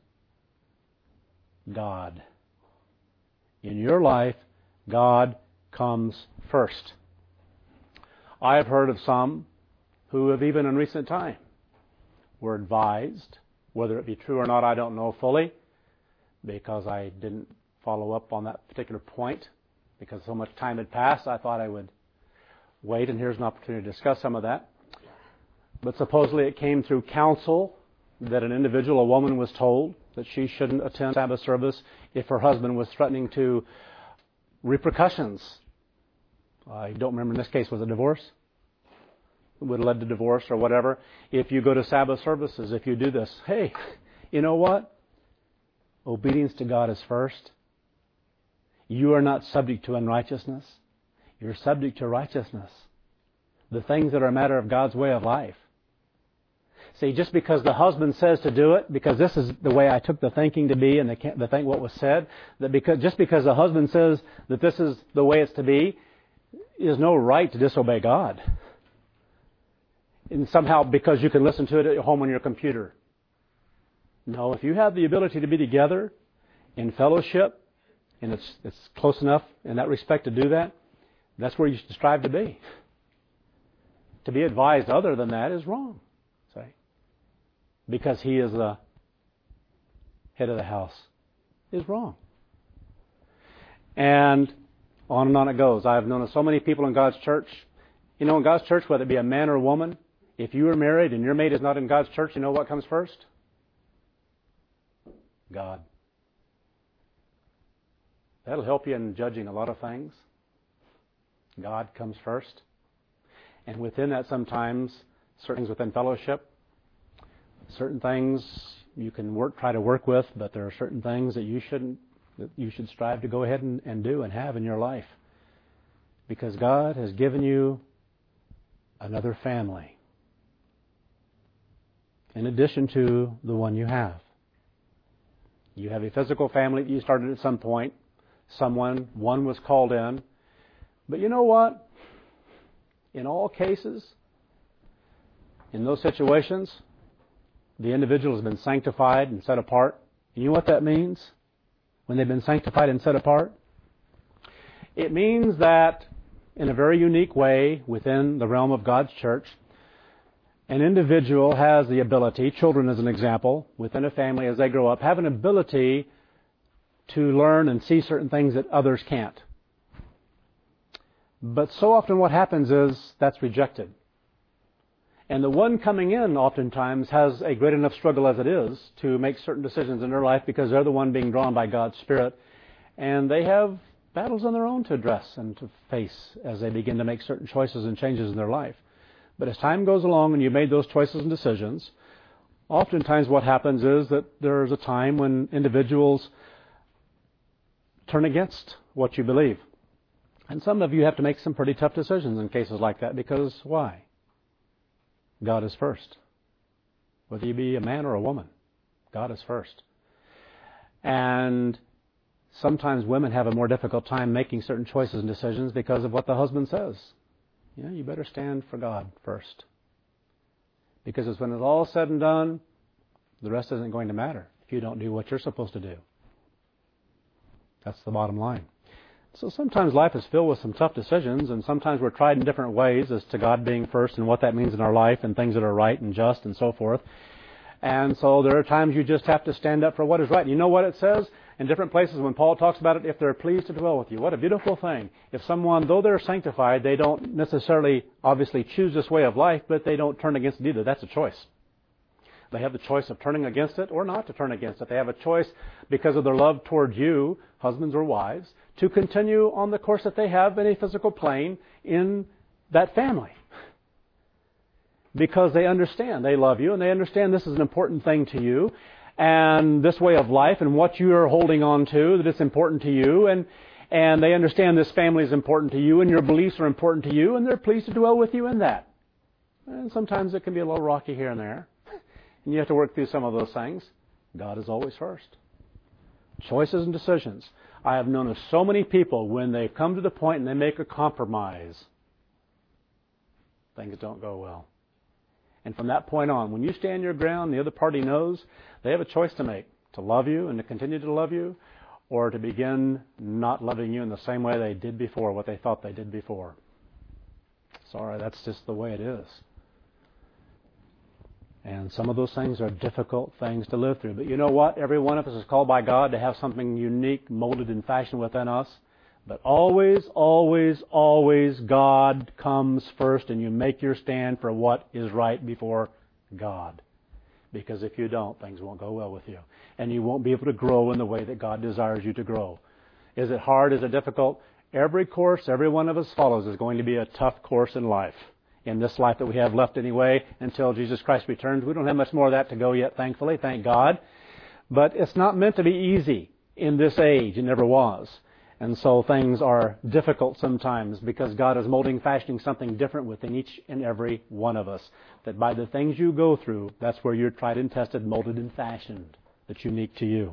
God. In your life, God comes first. I have heard of some who have even in recent time were advised. Whether it be true or not, I don't know fully, because I didn't follow up on that particular point. Because so much time had passed, I thought I would wait, and here's an opportunity to discuss some of that. But supposedly it came through counsel that an individual, a woman, was told that she shouldn't attend Sabbath service if her husband was threatening to repercussions. I don't remember in this case, was it divorce? Would have led to divorce or whatever. If you go to Sabbath services, if you do this, hey, you know what? Obedience to God is first. You are not subject to unrighteousness. You're subject to righteousness. The things that are a matter of God's way of life. See, just because the husband says to do it, because this is the way I took the thinking to be and the, the think what was said, that because just because the husband says that this is the way it's to be, is no right to disobey God. And somehow because you can listen to it at home on your computer. No, if you have the ability to be together in fellowship, and it's it's close enough in that respect to do that, that's where you should strive to be. To be advised other than that is wrong. Say, because he is the head of the house is wrong. And on and on it goes. I've known so many people in God's church. You know, in God's church, whether it be a man or a woman, if you are married and your mate is not in God's church, you know what comes first? God. That'll help you in judging a lot of things. God comes first. And within that sometimes, certain things within fellowship, certain things you can work, try to work with, but there are certain things that you shouldn't, that you should strive to go ahead and, and do and have in your life. Because God has given you another family in addition to the one you have. You have a physical family that you started at some point. Someone, one was called in. But you know what? In all cases, in those situations, the individual has been sanctified and set apart. And you know what that means? When they've been sanctified and set apart? It means that in a very unique way within the realm of God's church, an individual has the ability, children as an example, within a family as they grow up, have an ability to learn and see certain things that others can't. But so often what happens is that's rejected. And the one coming in oftentimes has a great enough struggle as it is to make certain decisions in their life because they're the one being drawn by God's Spirit. And they have battles on their own to address and to face as they begin to make certain choices and changes in their life. But as time goes along and you've made those choices and decisions, oftentimes what happens is that there's a time when individuals turn against what you believe. And some of you have to make some pretty tough decisions in cases like that because why? God is first. Whether you be a man or a woman, God is first. And sometimes women have a more difficult time making certain choices and decisions because of what the husband says. You know, you better stand for God first. Because it's when it's all said and done, the rest isn't going to matter if you don't do what you're supposed to do. That's the bottom line. So sometimes life is filled with some tough decisions, and sometimes we're tried in different ways as to God being first and what that means in our life and things that are right and just and so forth. And so there are times you just have to stand up for what is right. You know what it says in different places when Paul talks about it? If they're pleased to dwell with you. What a beautiful thing. If someone, though they're sanctified, they don't necessarily obviously choose this way of life, but they don't turn against it either. That's a choice. They have the choice of turning against it or not to turn against it. They have a choice because of their love toward you, husbands or wives, to continue on the course that they have in a physical plane in that family. Because they understand, they love you, and they understand this is an important thing to you, and this way of life and what you are holding on to, that it's important to you, and and they understand this family is important to you, and your beliefs are important to you, and they're pleased to dwell with you in that. And sometimes it can be a little rocky here and there. And you have to work through some of those things. God is always first. Choices and decisions. I have known of so many people when they come to the point and they make a compromise, things don't go well. And from that point on, when you stand your ground, the other party knows they have a choice to make, to love you and to continue to love you, or to begin not loving you in the same way they did before, what they thought they did before. Sorry, that's just the way it is. And some of those things are difficult things to live through. But you know what? Every one of us is called by God to have something unique, molded and fashioned within us. But always, always, always God comes first, and you make your stand for what is right before God. Because if you don't, things won't go well with you. And you won't be able to grow in the way that God desires you to grow. Is it hard? Is it difficult? Every course every one of us follows is going to be a tough course in life. In this life that we have left anyway, until Jesus Christ returns. We don't have much more of that to go yet, thankfully, thank God. But it's not meant to be easy in this age. It never was. And so things are difficult sometimes because God is molding, fashioning something different within each and every one of us. That by the things you go through, that's where you're tried and tested, molded and fashioned. That's unique to you.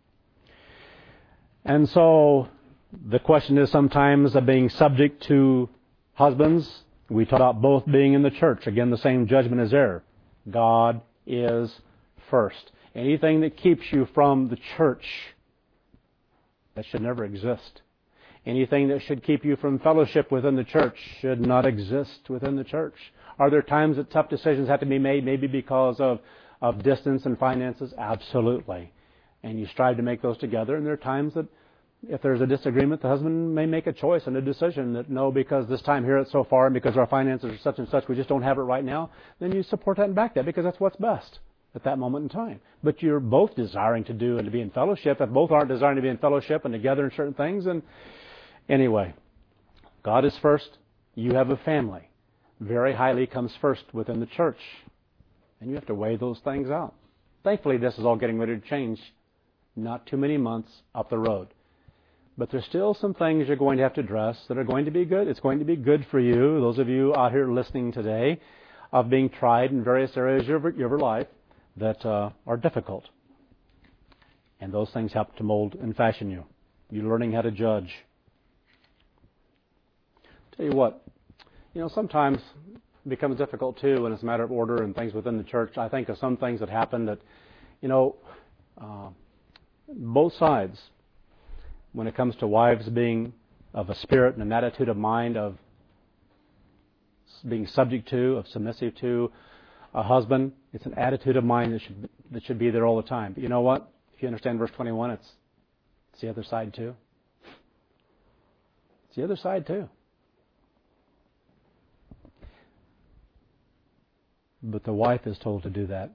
And so the question is sometimes of being subject to husbands. We talk about both being in the church. Again, the same judgment is there. God is first. Anything that keeps you from the church, that should never exist. Anything that should keep you from fellowship within the church should not exist within the church. Are there times that tough decisions have to be made, maybe because of, of distance and finances? Absolutely. And you strive to make those together. And there are times that if there's a disagreement, the husband may make a choice and a decision that, no, because this time here it's so far and because our finances are such and such, we just don't have it right now. Then you support that and back that because that's what's best at that moment in time. But you're both desiring to do and to be in fellowship. If both aren't desiring to be in fellowship and together in certain things, and anyway, God is first. You have a family. Very highly comes first within the church. And you have to weigh those things out. Thankfully, this is all getting ready to change not too many months up the road. But there's still some things you're going to have to address that are going to be good. It's going to be good for you, those of you out here listening today, of being tried in various areas of your, your life that uh, are difficult. And those things help to mold and fashion you. You're learning how to judge. Tell you what, you know, sometimes it becomes difficult too when it's a matter of order and things within the church. I think of some things that happen that, you know, uh, both sides, when it comes to wives being of a spirit and an attitude of mind of being subject to, of submissive to a husband, it's an attitude of mind that should that should be there all the time. But you know what? If you understand verse twenty-one, it's, it's the other side too. It's the other side too. But the wife is told to do that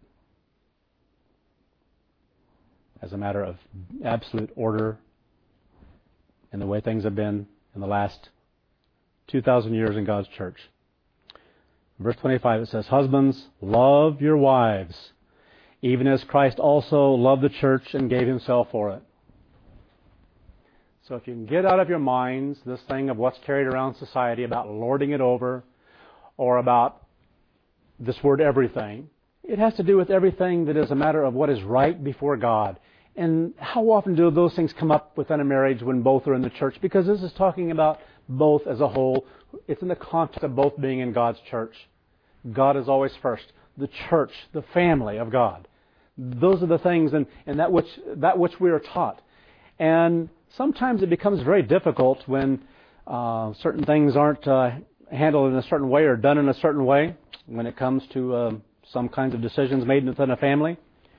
as a matter of absolute order in the way things have been in the last two thousand years in God's church. Verse twenty-five, it says, "Husbands, love your wives, even as Christ also loved the church and gave himself for it." So if you can get out of your minds this thing of what's carried around society about lording it over, or about this word everything, it has to do with everything that is a matter of what is right before God. And how often do those things come up within a marriage when both are in the church? Because this is talking about both as a whole. It's in the context of both being in God's church. God is always first. The church, the family of God. Those are the things and, and that which that which we are taught. And sometimes it becomes very difficult when uh, certain things aren't uh, handled in a certain way or done in a certain way when it comes to uh, some kinds of decisions made within a family.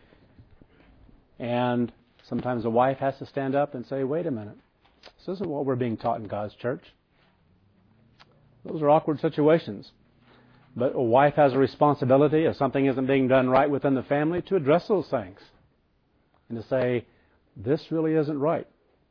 And sometimes a wife has to stand up and say, wait a minute, this isn't what we're being taught in God's church. Those are awkward situations. But a wife has a responsibility, if something isn't being done right within the family, to address those things. And to say, this really isn't right.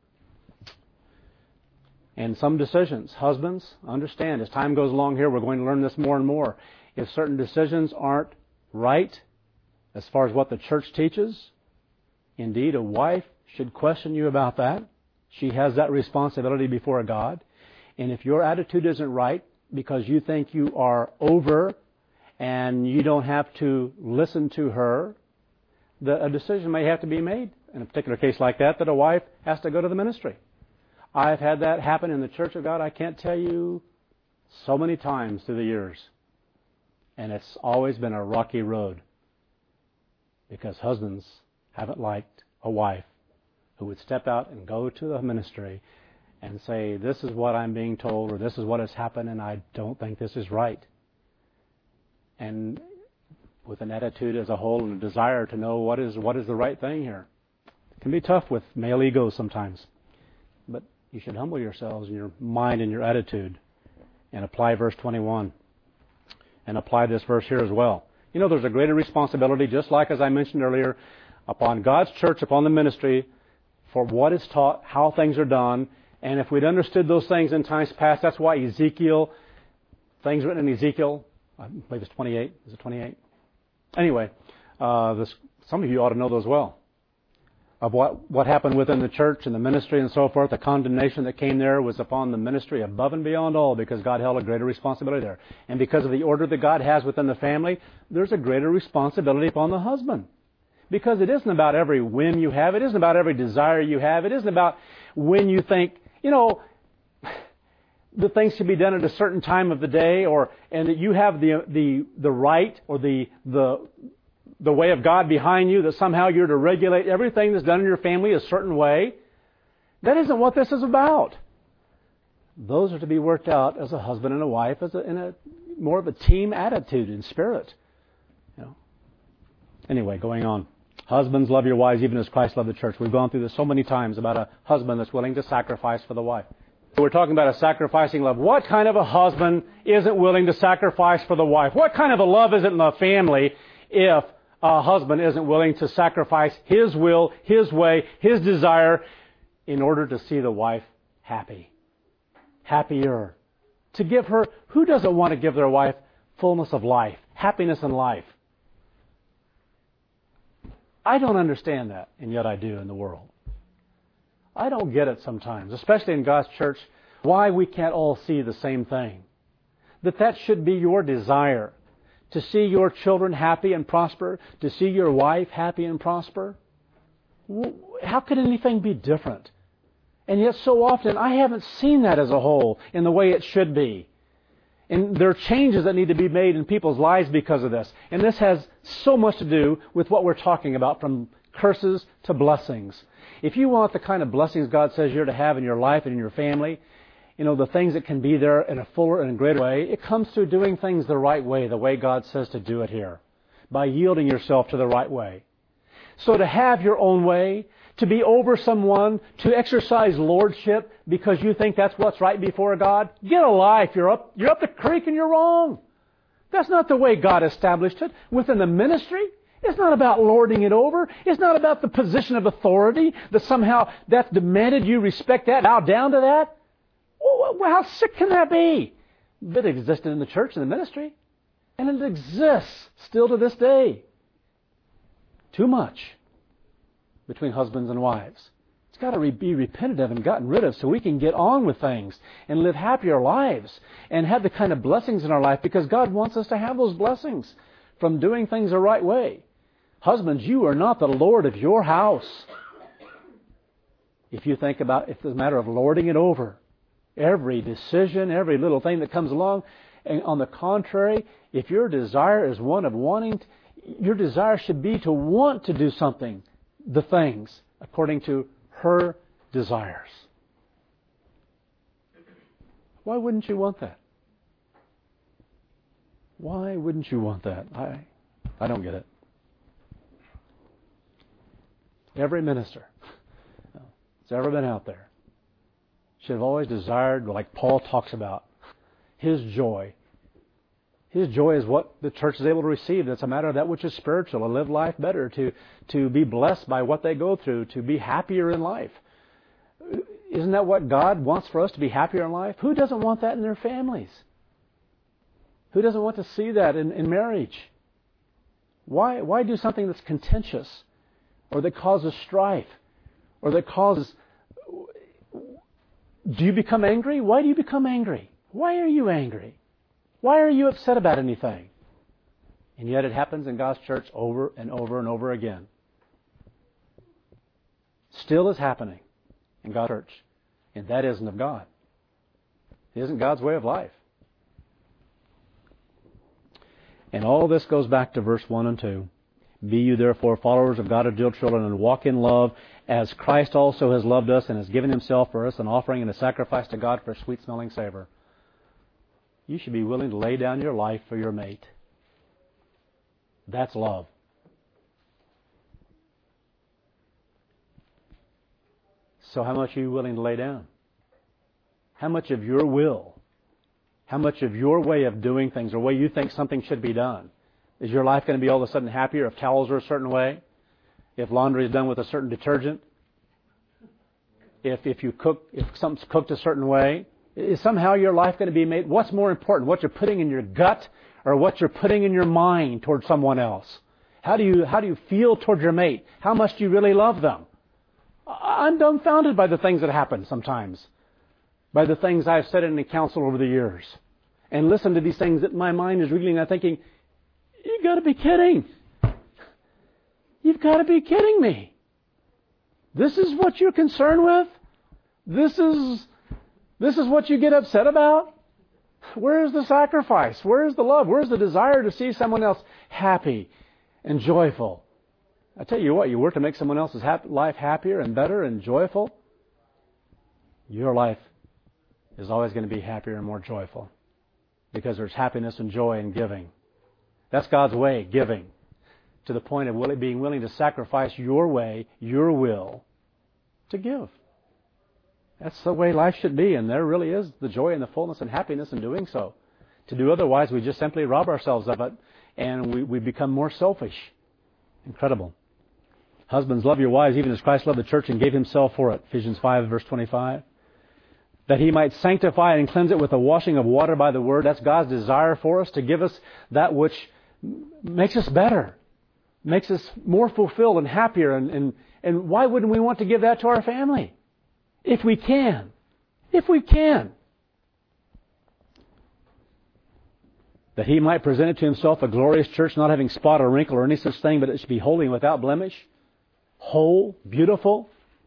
And some decisions, husbands, understand, as time goes along here, we're going to learn this more and more. If certain decisions aren't right, as far as what the church teaches, indeed, a wife should question you about that. She has that responsibility before God. And if your attitude isn't right because you think you are over and you don't have to listen to her, the, a decision may have to be made in a particular case like that, that a wife has to go to the ministry. I've had that happen in the Church of God, I can't tell you, so many times through the years. And it's always been a rocky road because husbands haven't liked a wife who would step out and go to the ministry and say, this is what I'm being told, or this is what has happened, and I don't think this is right. And with an attitude as a whole and a desire to know what is what is the right thing here. It can be tough with male egos sometimes. But you should humble yourselves in your mind and your attitude and apply verse twenty-one. And apply this verse here as well. You know, there's a greater responsibility, just like as I mentioned earlier, upon God's church, upon the ministry, for what is taught, how things are done. And if we'd understood those things in times past, that's why Ezekiel, things written in Ezekiel, I believe it's twenty-eight. Is it twenty-eight? Anyway, uh, this, some of you ought to know those well. of what, what happened within the church and the ministry and so forth, the condemnation that came there was upon the ministry above and beyond all, because God held a greater responsibility there. And because of the order that God has within the family, there's a greater responsibility upon the husband. Because it isn't about every whim you have. It isn't about every desire you have. It isn't about when you think, you know, the things should be done at a certain time of the day, or and that you have the the the right or the the the way of God behind you, that somehow you're to regulate everything that's done in your family a certain way. That isn't what this is about. Those are to be worked out as a husband and a wife, as a, in a more of a team attitude and spirit. You know. Anyway, going on. Husbands, love your wives even as Christ loved the church. We've gone through this so many times about a husband that's willing to sacrifice for the wife. We're talking about a sacrificing love. What kind of a husband isn't willing to sacrifice for the wife? What kind of a love is it in the family if a husband isn't willing to sacrifice his will, his way, his desire in order to see the wife happy? Happier. To give her, who doesn't want to give their wife fullness of life, happiness in life? I don't understand that, and yet I do in the world. I don't get it sometimes, especially in God's church, why we can't all see the same thing. That that should be your desire, to see your children happy and prosper, to see your wife happy and prosper. How could anything be different? And yet so often I haven't seen that as a whole in the way it should be. And there are changes that need to be made in people's lives because of this. And this has so much to do with what we're talking about, from curses to blessings. If you want the kind of blessings God says you're to have in your life and in your family, you know, the things that can be there in a fuller and greater way, it comes through doing things the right way, the way God says to do it here, by yielding yourself to the right way. So to have your own way, to be over someone, to exercise lordship because you think that's what's right before God, get a life. You're up, you're up the creek and you're wrong. That's not the way God established it within the ministry. It's not about lording it over. It's not about the position of authority that somehow that's demanded you respect that, bow down to that. Well, how sick can that be? But it existed in the church and the ministry. And it exists still to this day. Too much between husbands and wives. It's got to be repented of and gotten rid of so we can get on with things and live happier lives and have the kind of blessings in our life, because God wants us to have those blessings from doing things the right way. Husbands, you are not the Lord of your house. If you think about if it's a matter of lording it over, every decision, every little thing that comes along, and on the contrary, if your desire is one of wanting, to, your desire should be to want to do something, the things, according to her desires. Why wouldn't you want that? Why wouldn't you want that? I, I don't get it. Every minister that's ever been out there should have always desired, like Paul talks about, his joy. His joy is what the church is able to receive. It's a matter of that which is spiritual, and live life better, to, to be blessed by what they go through, to be happier in life. Isn't that what God wants for us, to be happier in life? Who doesn't want that in their families? Who doesn't want to see that in, in marriage? Why, why do something that's contentious, or that causes strife, or that causes... Do you become angry? Why do you become angry? Why are you angry? Why are you upset about anything? And yet it happens in God's church over and over and over again. Still is happening in God's church. And that isn't of God. It isn't God's way of life. And all this goes back to verse one and two. Be you therefore followers of God as dear children, and walk in love, as Christ also has loved us and has given himself for us, an offering and a sacrifice to God for a sweet-smelling savor. You should be willing to lay down your life for your mate. That's love. So how much are you willing to lay down? How much of your will, how much of your way of doing things, or way you think something should be done? Is your life going to be all of a sudden happier if towels are a certain way? If laundry is done with a certain detergent? If if you cook, if something's cooked a certain way? Is somehow your life going to be made? What's more important, what you're putting in your gut or what you're putting in your mind towards someone else? How do you how do you feel towards your mate? How much do you really love them? I'm dumbfounded by the things that happen sometimes, by the things I've said in the council over the years, and listen to these things that my mind is reeling. I'm thinking, you've got to be kidding. You've got to be kidding me. This is what you're concerned with? This is, this is what you get upset about? Where is the sacrifice? Where is the love? Where is the desire to see someone else happy and joyful? I tell you what, you work to make someone else's life happier and better and joyful, your life is always going to be happier and more joyful, because there's happiness and joy in giving. That's God's way, giving, to the point of being willing to sacrifice your way, your will, to give. That's the way life should be, and there really is the joy and the fullness and happiness in doing so. To do otherwise, we just simply rob ourselves of it, and we, we become more selfish. Incredible. Husbands, love your wives even as Christ loved the church and gave himself for it. Ephesians five, verse twenty-five. That he might sanctify and cleanse it with the washing of water by the word. That's God's desire for us, to give us that which makes us better, makes us more fulfilled and happier. And, and, and why wouldn't we want to give that to our family? If we can. If we can. That he might present it to himself a glorious church, not having spot or wrinkle or any such thing, but it should be holy and without blemish, whole, beautiful,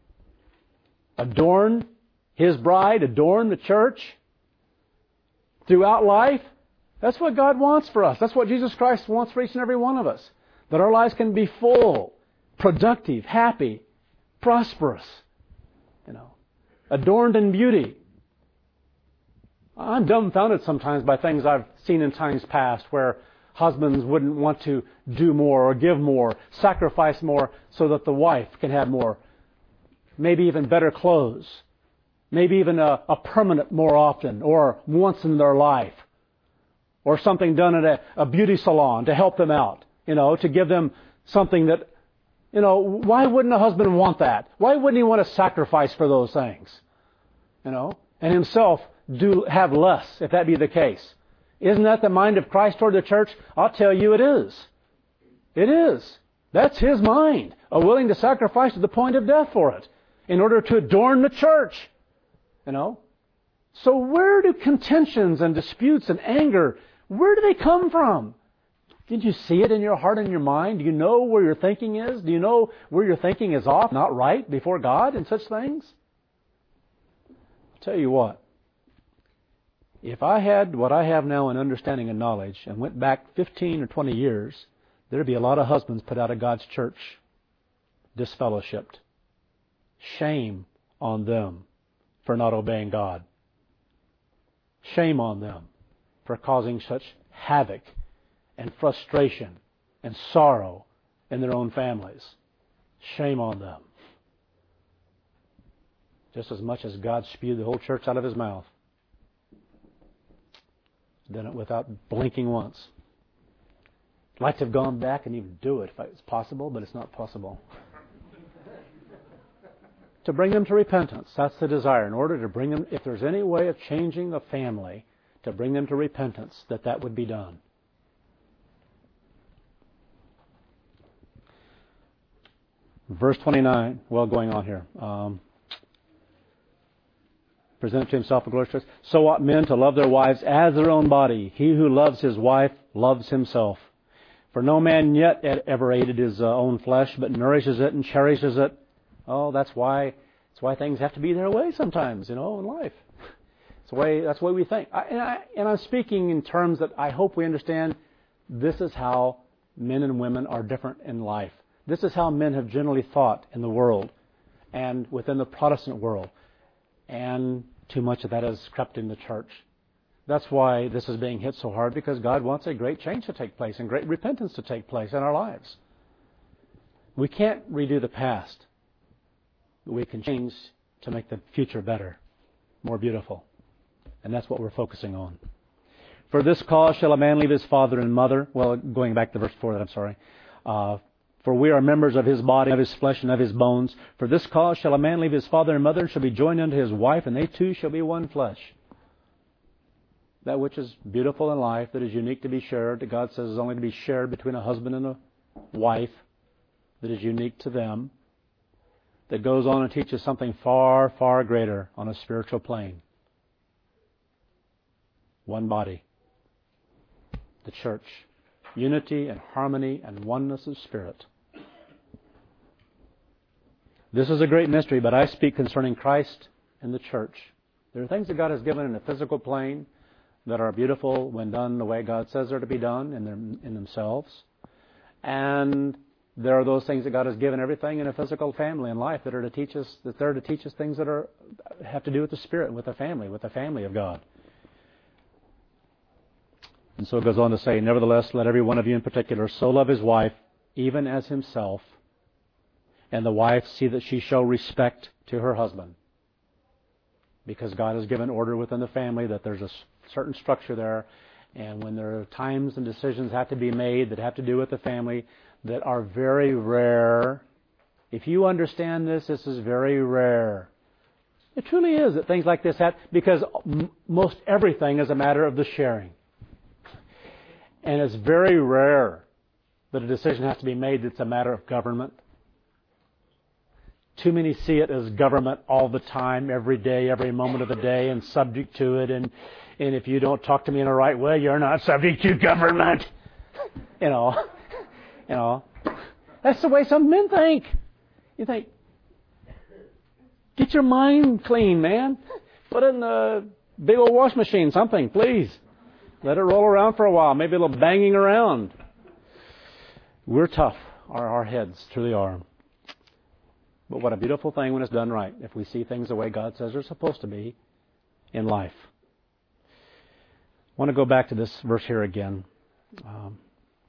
adorn his bride, adorn the church throughout life. That's what God wants for us. That's what Jesus Christ wants for each and every one of us. That our lives can be full, productive, happy, prosperous, you know, adorned in beauty. I'm dumbfounded sometimes by things I've seen in times past where husbands wouldn't want to do more or give more, sacrifice more so that the wife can have more. Maybe even better clothes. Maybe even a, a permanent more often or once in their life. Or something done at a, a beauty salon to help them out. You know, to give them something that, you know, why wouldn't a husband want that? Why wouldn't he want to sacrifice for those things? You know, and himself do have less, if that be the case. Isn't that the mind of Christ toward the church? I'll tell you it is. It is. That's His mind, a willing to sacrifice to the point of death for it, in order to adorn the church. You know? So where do contentions and disputes and anger, where do they come from? Did you see it in your heart and your mind? Do you know where your thinking is? Do you know where your thinking is off, not right before God in such things? I'll tell you what. If I had what I have now in understanding and knowledge and went back fifteen or twenty years, there'd be a lot of husbands put out of God's church, disfellowshipped. Shame on them for not obeying God. Shame on them for causing such havoc and frustration and sorrow in their own families. Shame on them. Just as much as God spewed the whole church out of His mouth. Done it without blinking once. I'd like to have gone back and even do it if it's possible, but it's not possible. To bring them to repentance, that's the desire. In order to bring them, if there's any way of changing a family, to bring them to repentance, that that would be done. Verse twenty-nine, well, going on here. Um, Present to himself a glorious church. So ought men to love their wives as their own body. He who loves his wife loves himself. For no man yet ever hated his uh, own flesh, but nourishes it and cherishes it. Oh, that's why that's why things have to be their way sometimes, you know, in life. It's the way, that's the way we think. I, and, I, and I'm speaking in terms that I hope we understand. This is how men and women are different in life. This is how men have generally thought in the world and within the Protestant world. And too much of that has crept in the church. That's why this is being hit so hard, because God wants a great change to take place and great repentance to take place in our lives. We can't redo the past. We can change to make the future better, more beautiful. And that's what we're focusing on. For this cause shall a man leave his father and mother. Well, going back to verse four, that I'm sorry. Uh, For we are members of his body, of his flesh, and of his bones. For this cause shall a man leave his father and mother, and shall be joined unto his wife, and they two shall be one flesh. That which is beautiful in life, that is unique to be shared, that God says is only to be shared between a husband and a wife, that is unique to them. that goes on and teaches something far, far greater on a spiritual plane. One body. The church. Unity and harmony and oneness of spirit. This is a great mystery, but I speak concerning Christ and the church. There are things that God has given in a physical plane that are beautiful when done the way God says they're to be done in, their, in themselves. And there are those things that God has given everything in a physical family and life that are to teach us, that they're to teach us things that are have to do with the Spirit, with the family, with the family of God. And so it goes on to say, nevertheless, let every one of you in particular so love his wife, even as himself, and the wife see that she show respect to her husband. Because God has given order within the family that there's a certain structure there, and when there are times and decisions have to be made that have to do with the family that are very rare. If you understand this, this is very rare. It truly is that things like this happen, because m- most everything is a matter of the sharing. And it's very rare that a decision has to be made that's a matter of government. Too many see it as government all the time, every day, every moment of the day, and subject to it. And, and if you don't talk to me in the right way, you're not subject to government. You know, you know, that's the way some men think. You think, get your mind clean, man. Put it in the big old wash machine, something, please. Let it roll around for a while, maybe a little banging around. We're tough, our, our heads truly are. But what a beautiful thing when it's done right, if we see things the way God says they're supposed to be in life. I want to go back to this verse here again. Um,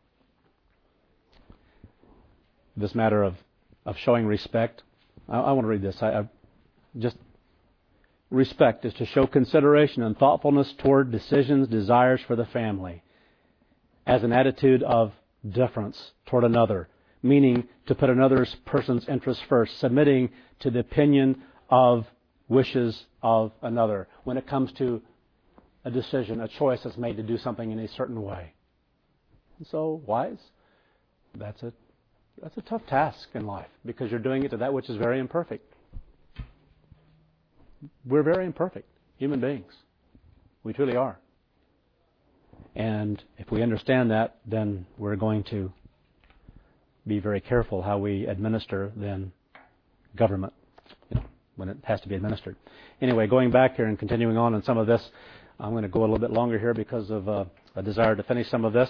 this matter of, of showing respect. I, I want to read this. I, I just respect is to show consideration and thoughtfulness toward decisions, desires for the family, as an attitude of deference toward another, meaning to put another person's interests first, submitting to the opinion of wishes of another when it comes to a decision, a choice that's made to do something in a certain way. And so, wives, that's a, that's a tough task in life, because you're doing it to that which is very imperfect. We're very imperfect human beings. We truly are. And if we understand that, then we're going to be very careful how we administer then government, you know, when it has to be administered. Anyway, going back here and continuing on in some of this, I'm going to go a little bit longer here because of uh, a desire to finish some of this.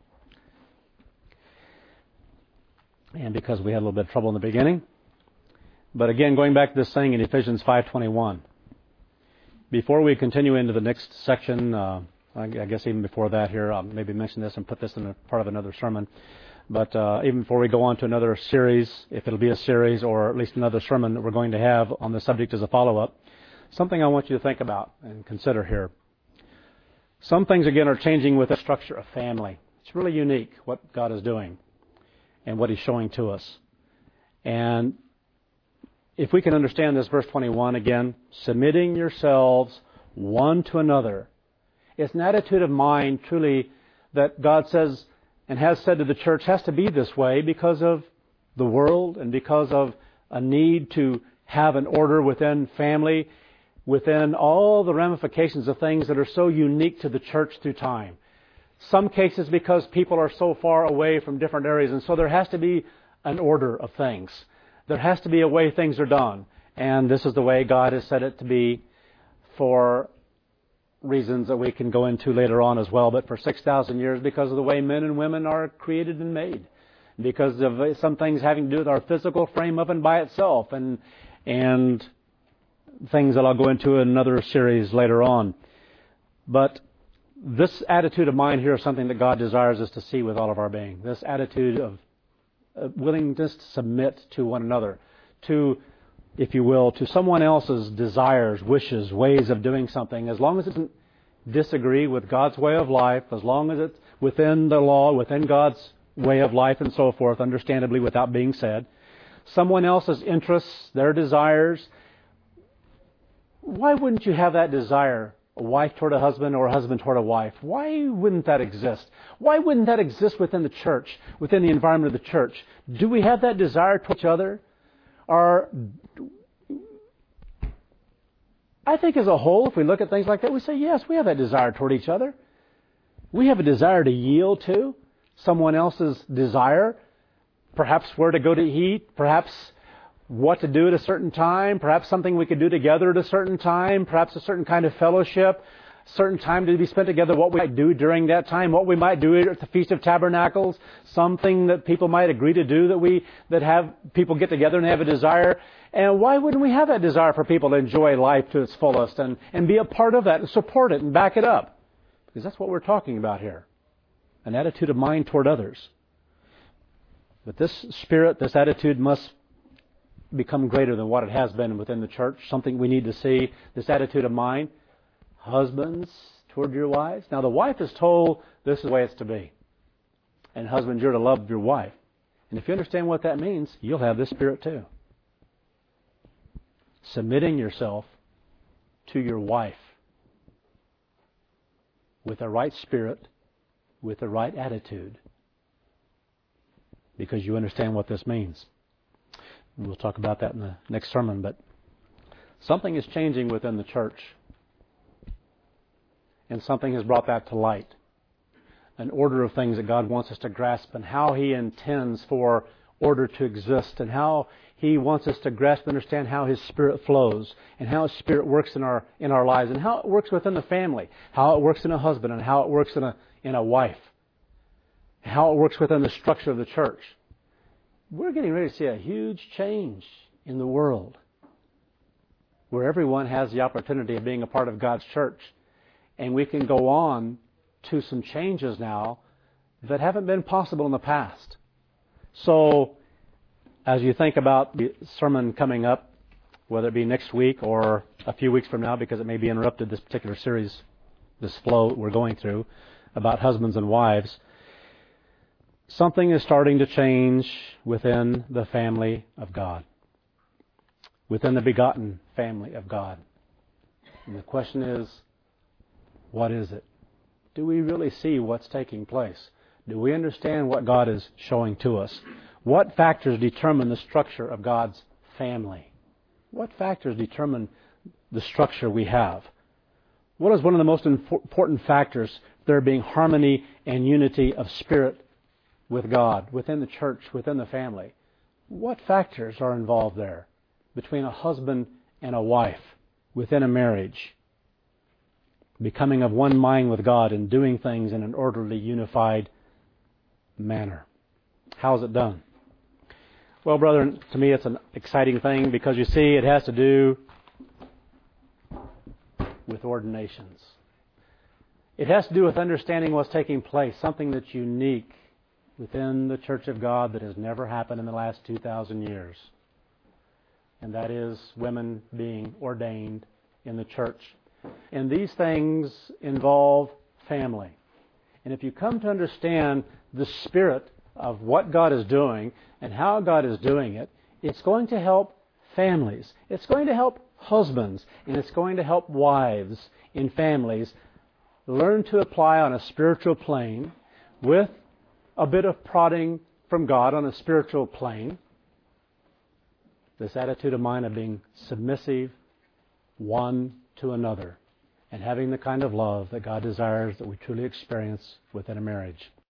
And because we had a little bit of trouble in the beginning. But again, going back to this thing in Ephesians five twenty-one. Before we continue into the next section, uh, I guess even before that here, I'll maybe mention this and put this in a part of another sermon. But uh, even before we go on to another series, if it'll be a series or at least another sermon that we're going to have on the subject as a follow-up, something I want you to think about and consider here. Some things, again, are changing with the structure of family. It's really unique what God is doing and what He's showing to us. And if we can understand this, verse twenty-one again, submitting yourselves one to another. It's an attitude of mind, truly, that God says and has said to the church has to be this way because of the world and because of a need to have an order within family, within all the ramifications of things that are so unique to the church through time. Some cases because people are so far away from different areas, and so there has to be an order of things. There has to be a way things are done. And this is the way God has set it to be for reasons that we can go into later on as well. But for six thousand years, because of the way men and women are created and made. Because of some things having to do with our physical frame up and by itself. And, and things that I'll go into in another series later on. But this attitude of mind here is something that God desires us to see with all of our being. This attitude of Uh, willingness to submit to one another, to, if you will, to someone else's desires, wishes, ways of doing something, as long as it doesn't disagree with God's way of life, as long as it's within the law, within God's way of life and so forth, understandably without being said. Someone else's interests, their desires. Why wouldn't you have that desire? A wife toward a husband or a husband toward a wife. Why wouldn't that exist? Why wouldn't that exist within the church, within the environment of the church? Do we have that desire toward each other? are, I think as a whole, if we look at things like that, we say, yes, we have that desire toward each other. We have a desire to yield to someone else's desire, perhaps where to go to eat, perhaps what to do at a certain time, perhaps something we could do together at a certain time, perhaps a certain kind of fellowship, certain time to be spent together, what we might do during that time, what we might do at the Feast of Tabernacles, something that people might agree to do that we that have people get together and have a desire. And why wouldn't we have that desire for people to enjoy life to its fullest and, and be a part of that and support it and back it up? Because that's what we're talking about here. An attitude of mind toward others. But this spirit, this attitude must become greater than what it has been within the church. Something we need to see, this attitude of mind. Husbands toward your wives. Now the wife is told this is the way it's to be. And husbands, you're to love your wife. And if you understand what that means, you'll have this spirit too. Submitting yourself to your wife with the right spirit, with the right attitude, because you understand what this means. We'll talk about that in the next sermon, but something is changing within the church, and something has brought that to light. An order of things that God wants us to grasp, and how He intends for order to exist, and how He wants us to grasp and understand how His Spirit flows, and how His Spirit works in our in our lives, and how it works within the family, how it works in a husband, and how it works in a in a wife, how it works within the structure of the church. We're getting ready to see a huge change in the world, where everyone has the opportunity of being a part of God's church, and we can go on to some changes now that haven't been possible in the past. So, as you think about the sermon coming up, whether it be next week or a few weeks from now, because it may be interrupted, this particular series, this flow we're going through, about husbands and wives, something is starting to change within the family of God, within the begotten family of God. And the question is, what is it? Do we really see what's taking place? Do we understand what God is showing to us? What factors determine the structure of God's family? What factors determine the structure we have? What is one of the most important factors for there being harmony and unity of spirit with God, within the church, within the family? What factors are involved there between a husband and a wife within a marriage? Becoming of one mind with God and doing things in an orderly, unified manner. How is it done? Well, brethren, to me it's an exciting thing, because you see it has to do with ordinations. It has to do with understanding what's taking place, something that's unique within the Church of God that has never happened in the last two thousand years. And that is women being ordained in the church. And these things involve family. And if you come to understand the spirit of what God is doing and how God is doing it, it's going to help families. It's going to help husbands, and it's going to help wives in families learn to apply on a spiritual plane with a bit of prodding from God on a spiritual plane, this attitude of mind of being submissive one to another and having the kind of love that God desires that we truly experience within a marriage.